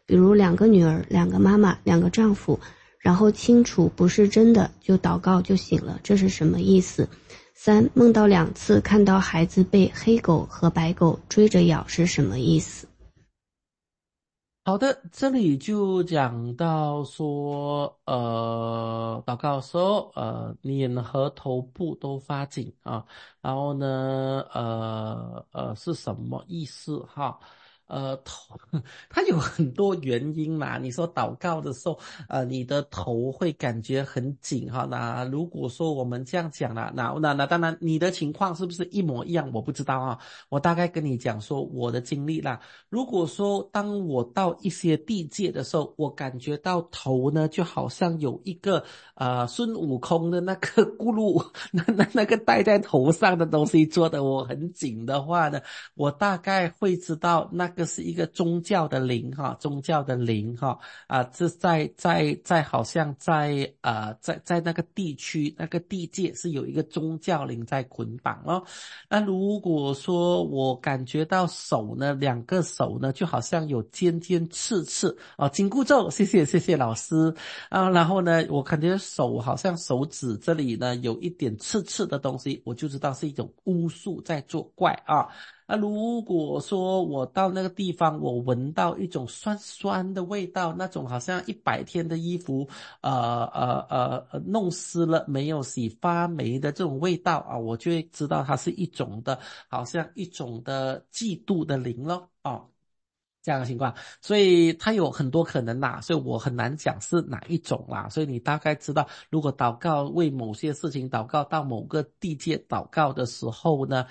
比如2个女儿、2个妈妈、2个丈夫，然后清楚不是真的就祷告就行了，这是什么意思？3梦到2次看到孩子被黑狗和白狗追着咬是什么意思？ 好的，这里就讲到说，祷告的时候，脸和头部都发紧啊，然后呢，是什么意思哈？头，它有很多原因嘛。你说祷告的时候，你的头会感觉很紧哈。那如果说我们这样讲了，那当然，你的情况是不是一模一样？我不知道啊。我大概跟你讲说我的经历啦。如果说当我到一些地界的时候，我感觉到头呢就好像有一个孙悟空的那个咕噜，那个戴在头上的东西做的我很紧的话呢，我大概会知道那个是一个宗教的灵哈，宗教的灵哈这在好像在那个地区那个地界是有一个宗教灵在捆绑哦。那如果说我感觉到手呢，2个手呢就好像有尖尖刺刺哦，紧箍咒，谢谢老师啊。然后呢，我感觉手好像手指这里呢有一点刺刺的东西，我就知道是一种巫术在作怪啊。如果说我到那个地方，我闻到一种酸酸的味道，那种好像100天的衣服，弄湿了没有洗发霉的这种味道啊，我就会知道它是一种的，好像一种的嫉妒的灵咯，哦。这样的情况，所以它有很多可能啦，所以我很难讲是哪一种啦。所以你大概知道，如果祷告为某些事情祷告到某个地界祷告的时候呢，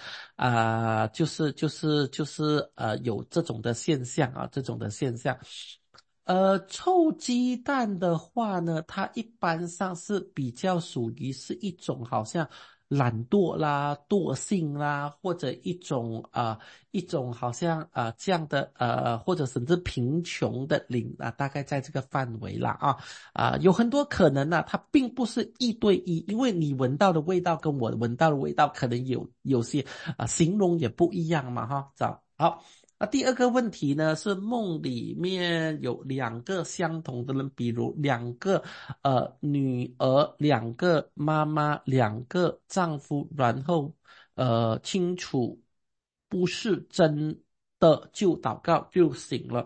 有这种的现象啊，这种的现象。臭鸡蛋的话呢，它一般上是比较属于是一种好像懒惰啦、惰性啦，或者一种好像这样的或者甚至贫穷的灵啊，大概在这个范围啦有很多可能啊，它并不是一对一，因为你闻到的味道跟我闻到的味道可能有些形容也不一样嘛哈，好。第二个问题呢是梦里面有2个相同的人，比如2个女儿、2个妈妈、2个丈夫，然后清楚不是真的就祷告就行了。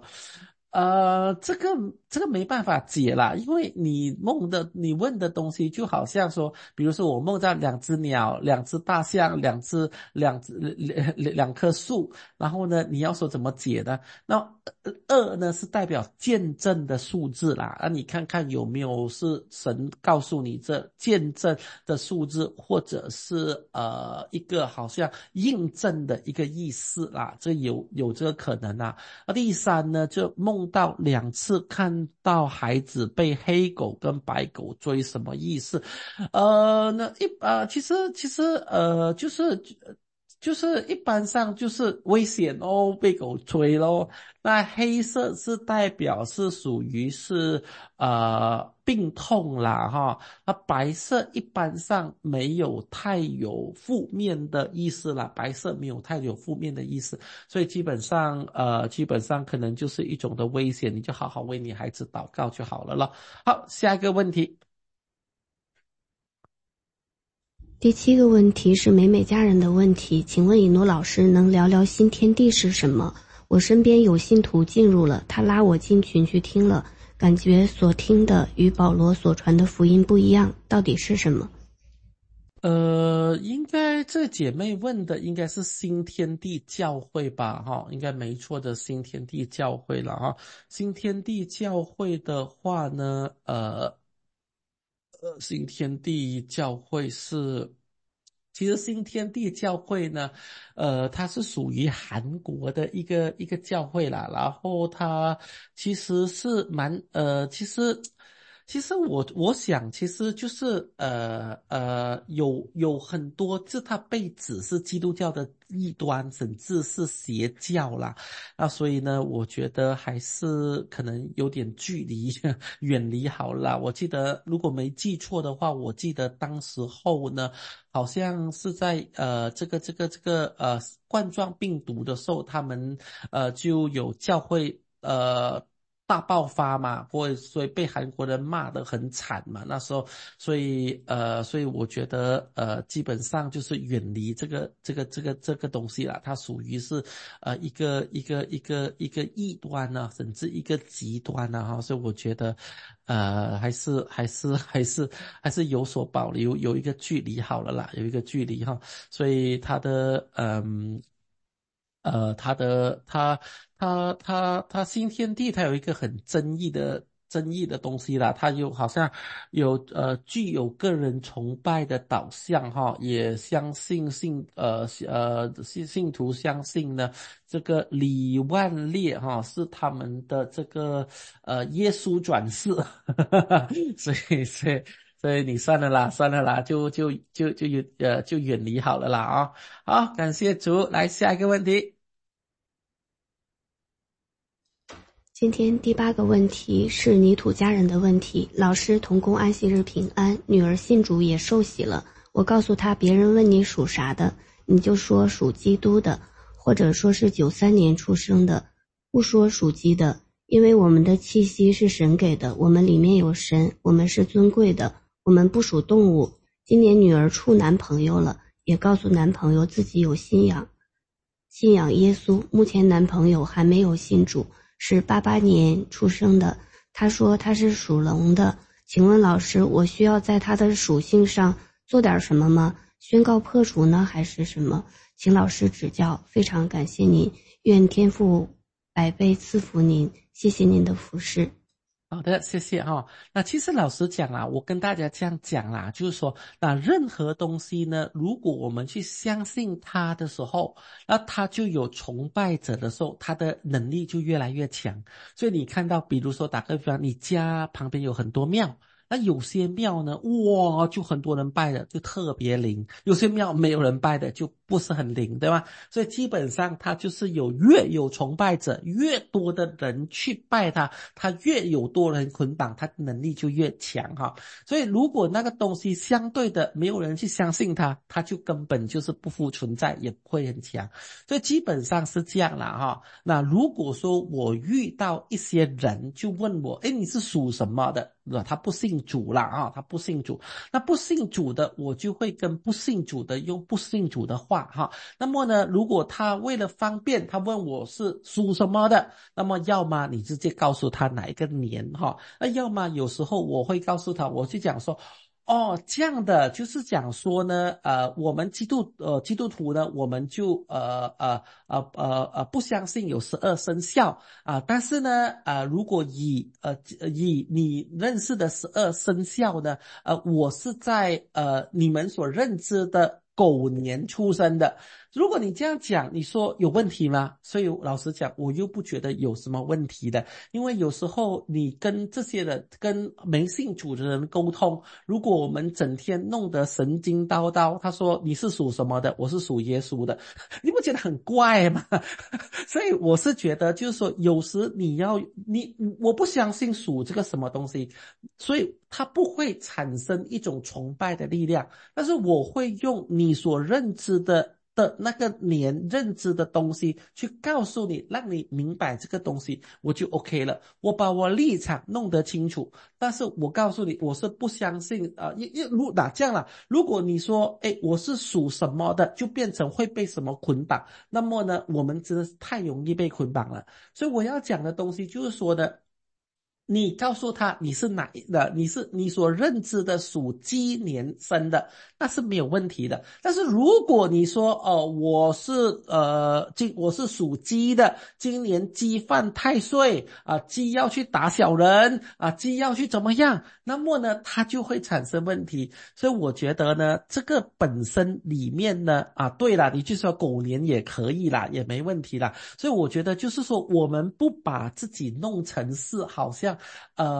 这个没办法解啦，因为你问的东西就好像说，比如说我梦到2只鸟、2只大象、2棵树，然后呢，你要说怎么解呢？那2呢是代表见证的数字啦，你看看有没有是神告诉你这见证的数字，或者是一个好像印证的一个意思啦，这有这个可能啊。第3呢，就梦到2次看到孩子被黑狗跟白狗追，什么意思？其实就是一般上就是危险哦，被狗追咯。那黑色是代表是属于是病痛啦哈，那白色一般上没有太有负面的意思啦，白色没有太有负面的意思，所以基本上可能就是一种的危险，你就好好为你孩子祷告就好了咯。好，下一个问题。 第7个问题是美美家人的问题，请问以诺老师能聊聊新天地是什么？我身边有信徒进入了，他拉我进群去听了，感觉所听的与保罗所传的福音不一样，到底是什么？ 应该这姐妹问的应该是新天地教会吧，哈，应该没错的，新天地教会了哈。新天地教会的话呢，新天地教会是，其实新天地教会呢，它是属于韩国的一个教会啦，然后它其实是其实我想，其实就是有很多，就它被指是基督教的异端，甚至是邪教啦。那所以呢，我觉得还是可能有点距离，远离好了。我记得如果没记错的话，我记得当时候呢，好像是在这个冠状病毒的时候，他们就有教会大爆发嘛，所以被韩国人骂得很惨嘛，那时候，所以我觉得基本上就是远离这个东西啦，它属于是一个异端啊，甚至一个极端啊哈，所以我觉得还是有所保留，有一个距离好了啦，有一个距离哈，所以他新天地，他有一个很争议的东西啦，他好像具有个人崇拜的导向哈，也相信信徒相信呢，这个李万烈哈是他们的这个耶稣转世，所以你算了啦，就远离好了啦啊、好，感谢主，来下一个问题。 今天第8个问题是泥土家人的问题。老师，同工安息日平安，女儿信主也受洗了。我告诉她，别人问你属啥的，你就说属基督的，或者说是93年出生的，不说属鸡的，因为我们的气息是神给的，我们里面有神，我们是尊贵的，我们不属动物。今年女儿处男朋友了，也告诉男朋友自己有信仰耶稣，目前男朋友还没有信主，是88年出生的，他说他是属龙的，请问老师，我需要在他的属性上做点什么吗？宣告破除呢，还是什么？请老师指教，非常感谢您，愿天父百倍赐福您，谢谢您的服侍。 好的，谢谢哈。那其实老实讲啦，我跟大家这样讲啦，就是说，那任何东西呢，如果我们去相信它的时候，那它就有崇拜者的时候，它的能力就越来越强。所以你看到，比如说打个比方，你家旁边有很多庙。那有些庙呢，哇，就很多人拜的，就特别灵；有些庙没有人拜的，就不是很灵，对吧？所以基本上它就是越有崇拜者，越多的人去拜它，它越有多人捆绑，它能力就越强哈。所以如果那个东西相对的没有人去相信它，它就根本就是不复存在，也不会很强。所以基本上是这样啦哈。那如果说我遇到一些人就问我，诶，你是属什么的？他不信主啦啊，他不信主。那不信主的，我就会跟不信主的用不信主的话哈。那么呢，如果他为了方便，他问我是属什么的，那么要么你直接告诉他哪一个年哈，那要么有时候我会告诉他，我就讲说。哦，这样的就是讲说呢，我们基督徒呢，我们就不相信有12生肖啊，但是呢，如果以你认识的12生肖呢，我是在你们所认知的狗年出生的。如果你这样讲，你说有问题吗？所以老实讲，我又不觉得有什么问题的，因为有时候你跟这些人、跟没信主的人沟通，如果我们整天弄得神经叨叨，他说你是属什么的，我是属耶稣的，你不觉得很怪吗？所以我是觉得，就是说，有时我不相信属这个什么东西，所以它不会产生一种崇拜的力量，但是我会用你所认知的那个认知的东西去告诉你，让你明白这个东西，我就 OK 了。我把我立场弄得清楚，但是我告诉你，我是不相信这样了。如果你说，哎，我是属什么的，就变成会被什么捆绑，那么呢，我们真的是太容易被捆绑了。所以我要讲的东西就是说的。你告诉他你是哪的，你所认知的属鸡年生的，那是没有问题的。但是如果你说我是属鸡的，今年鸡犯太岁啊，鸡要去打小人啊，鸡要去怎么样，那么呢，它就会产生问题。所以我觉得呢，这个本身里面呢，对了，你就说狗年也可以啦，也没问题啦。所以我觉得就是说，我们不把自己弄成是好像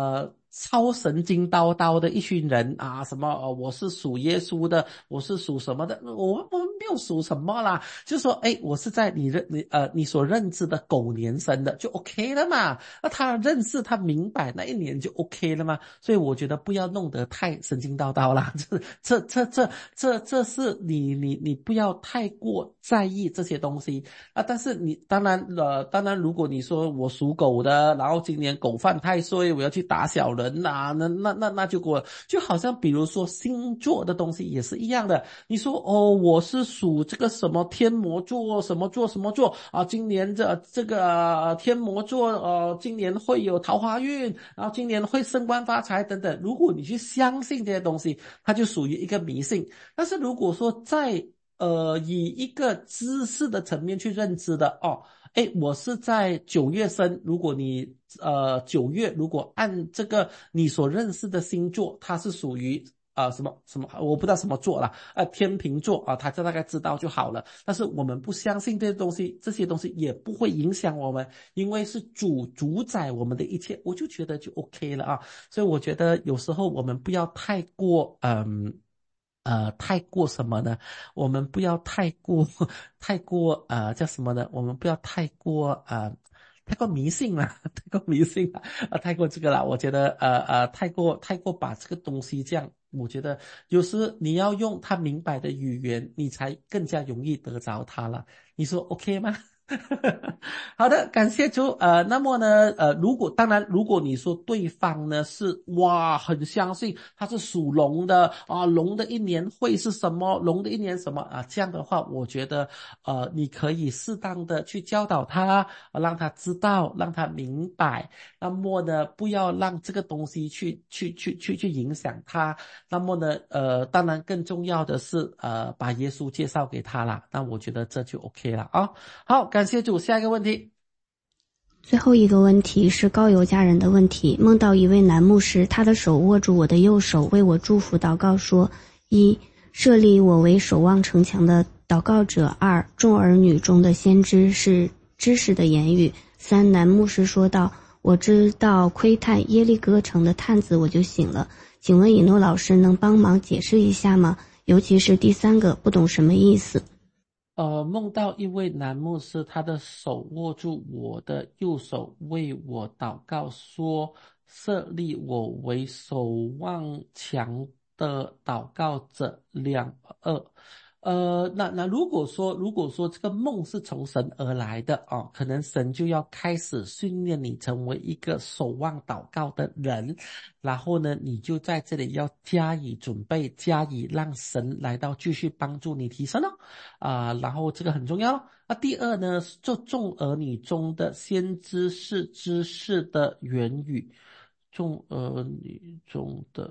超神经叨叨的一群人啊，什么我是属耶稣的，我是属什么的，我们没有属什么啦，就说我是在你所认知的狗年生的就 OK 了嘛，那他认识他明白那一年就 OK 了嘛，所以我觉得不要弄得太神经叨叨啦，这是你不要太过在意这些东西啊，但是你当然如果你说我属狗的，然后今年狗犯太岁，我要去打小人啊，那就过了。就好像比如说星座的东西也是一样的，你说我是属这个什么天魔座什么座什么座啊，今年这个天魔座今年会有桃花运，然后今年会升官发财等等。如果你去相信这些东西，它就属于一个迷信。但是如果说以一个知识的层面去认知的我是在9月生，如果你9月如果按这个你所认识的星座，它是属于什么什么，我不知道什么座啦，天秤座啊，他就大概知道就好了。但是我们不相信这些东西也不会影响我们，因为是主宰我们的一切，我就觉得就 OK 了啊。所以我觉得有时候我们不要太过太过什么呢？我们不要太过太过叫什么呢？我们不要太过迷信了，太过迷信了太过这个了。我觉得太过把这个东西这样，我觉得有时你要用他明白的语言，你才更加容易得着他了。你说 OK 吗？好的，感谢主。那么呢，当然，如果你说对方呢是哇很相信他是属龙的啊，龙的一年会是什么，龙的一年什么啊，这样的话，我觉得你可以适当的去教导他，让他知道，让他明白。那么呢，不要让这个东西去影响他。那么呢，当然更重要的是把耶稣介绍给他啦。那我觉得这就 OK 了啊。好，感谢主。下一个问题。 最后一个问题是高邮家人的问题，梦到一位男牧师，他的手握住我的右手，为我祝福祷告说：一、设立我为守望城墙的祷告者；二、众儿女中的先知是知识的言语；三、男牧师说道：我知道窥探耶利哥城的探子，我就醒了。请问以诺老师能帮忙解释一下吗？尤其是第三个，不懂什么意思。 梦到一位男牧师，他的手握住我的右手，为我祷告说：设立我为守望墙的祷告者2、2。那如果说这个梦是从神而来的可能神就要开始训练你成为一个守望祷告的人，然后呢，你就在这里要加以准备，加以让神来到继续帮助你提升然后这个很重要咯。第二呢，这众儿女中的先知是知识的言语，众儿女中的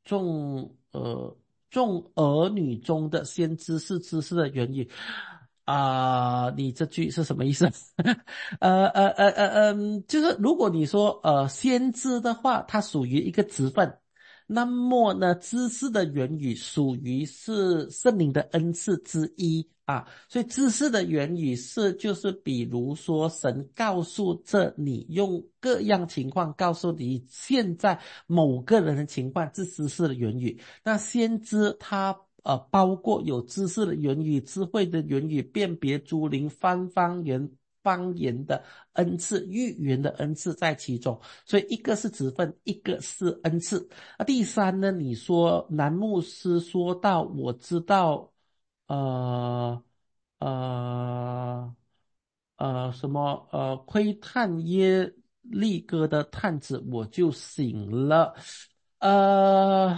众儿女中的先知是知识的言语你这句是什么意思？就是如果你说先知的话，它属于一个职分。那么呢，知识的言语属于是圣灵的恩赐之一所以知识的言语就是比如说神告诉着你，用各样情况告诉你现在某个人的情况，是知识的言语。那先知他包括有知识的言语、智慧的言语、辨别诸灵、方言的恩赐、预言的恩赐在其中，所以一个是职分，一个是恩赐。第三呢，你说男牧师说到，我知道，呃呃什么窥探耶利哥的探子，我就醒了。呃。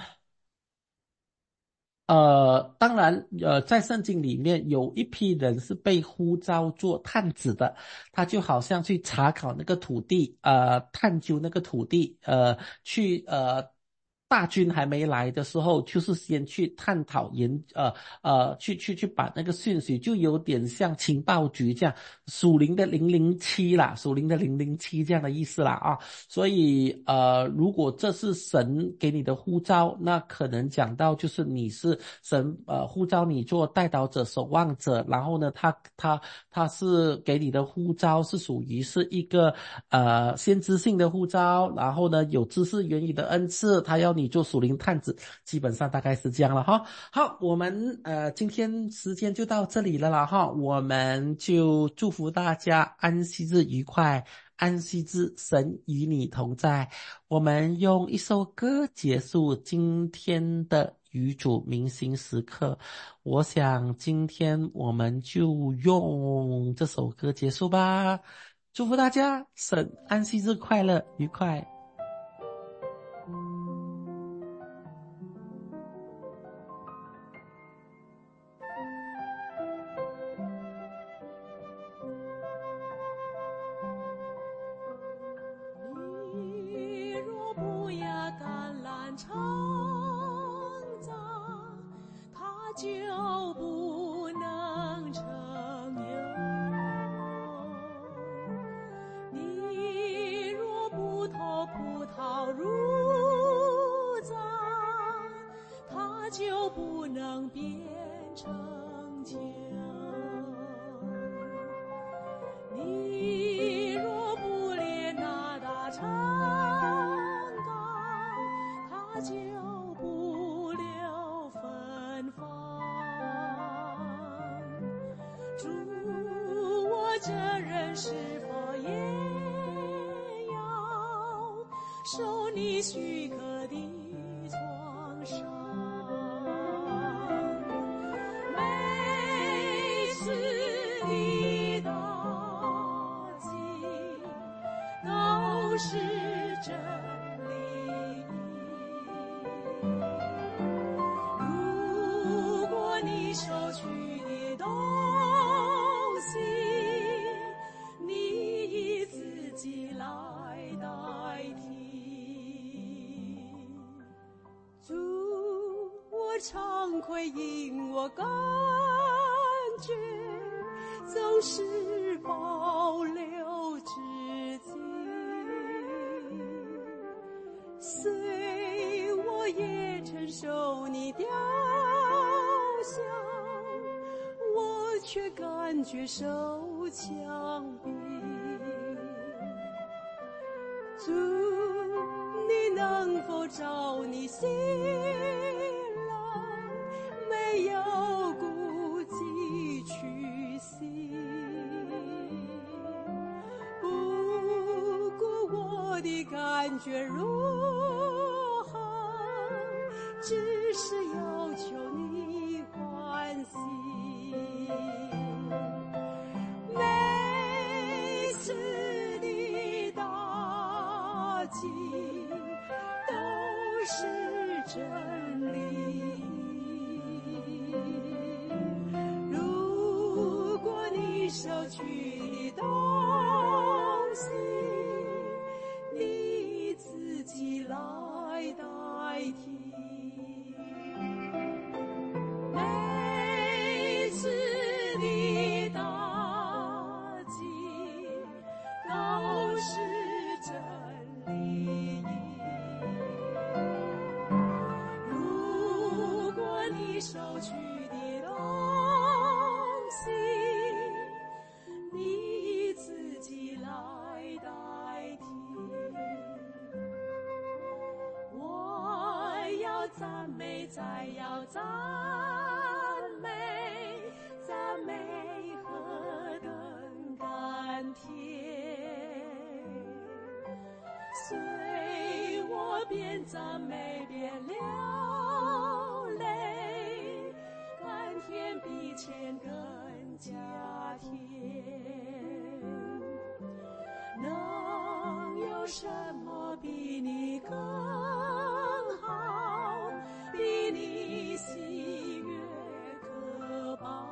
当然，在圣经里面有一批人是被呼召做探子的，他就好像去查考那个土地，探究那个土地，去大军还没来的时候，就是先去探讨去把那个讯息，就有点像情报局这样，属灵的007啦，属灵的007这样的意思啦啊。所以如果这是神给你的呼召，那可能讲到就是你是神呼召你做代祷者、守望者，然后呢，他是给你的呼召是属于是一个先知性的呼召，然后呢有知识言语的恩赐，他要你做属灵探子，基本上大概是这样了哈。好，我们今天时间就到这里了啦哈，我们就祝福大家安息日愉快，安息日神与你同在。我们用一首歌结束今天的与主明星时刻，我想今天我们就用这首歌结束吧。祝福大家神安息日快乐愉快。 你若不要橄榄成长，它就不能成油。你若不投葡萄入榨，它就不能变成酒。你若不练那大长杆，它就不留芬芳。主，我这人是否也要受你许可的创伤？每次的打击都是真理。如果你收取的东西，你以自己来代替。主，我常愧因我感觉总是保留自己，虽我也承受你雕像，我却感觉受枪毙。主，你能否照你心来，没有顾忌去行？不顾我的感觉如何，只是要求你欢喜。每次的打击都是真理。如果你收取的东西，你自己来代替。每次的打击都是真理。如果你收取的东西，你自己来代替。我要赞美，再要赞美，赞美何等甘甜。虽我边赞美边流泪，甘甜比甜更加甜。能有什么比你更好，比你喜悦可抱？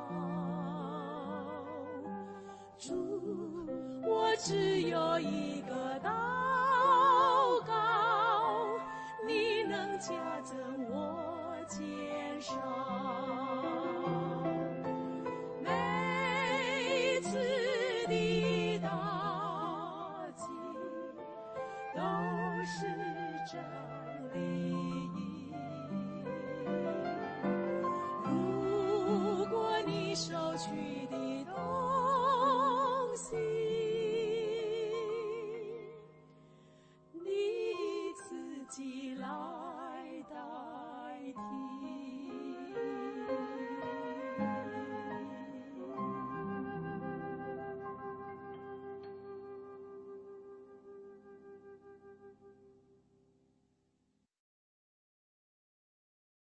主，我只有一个祷告，你能将手。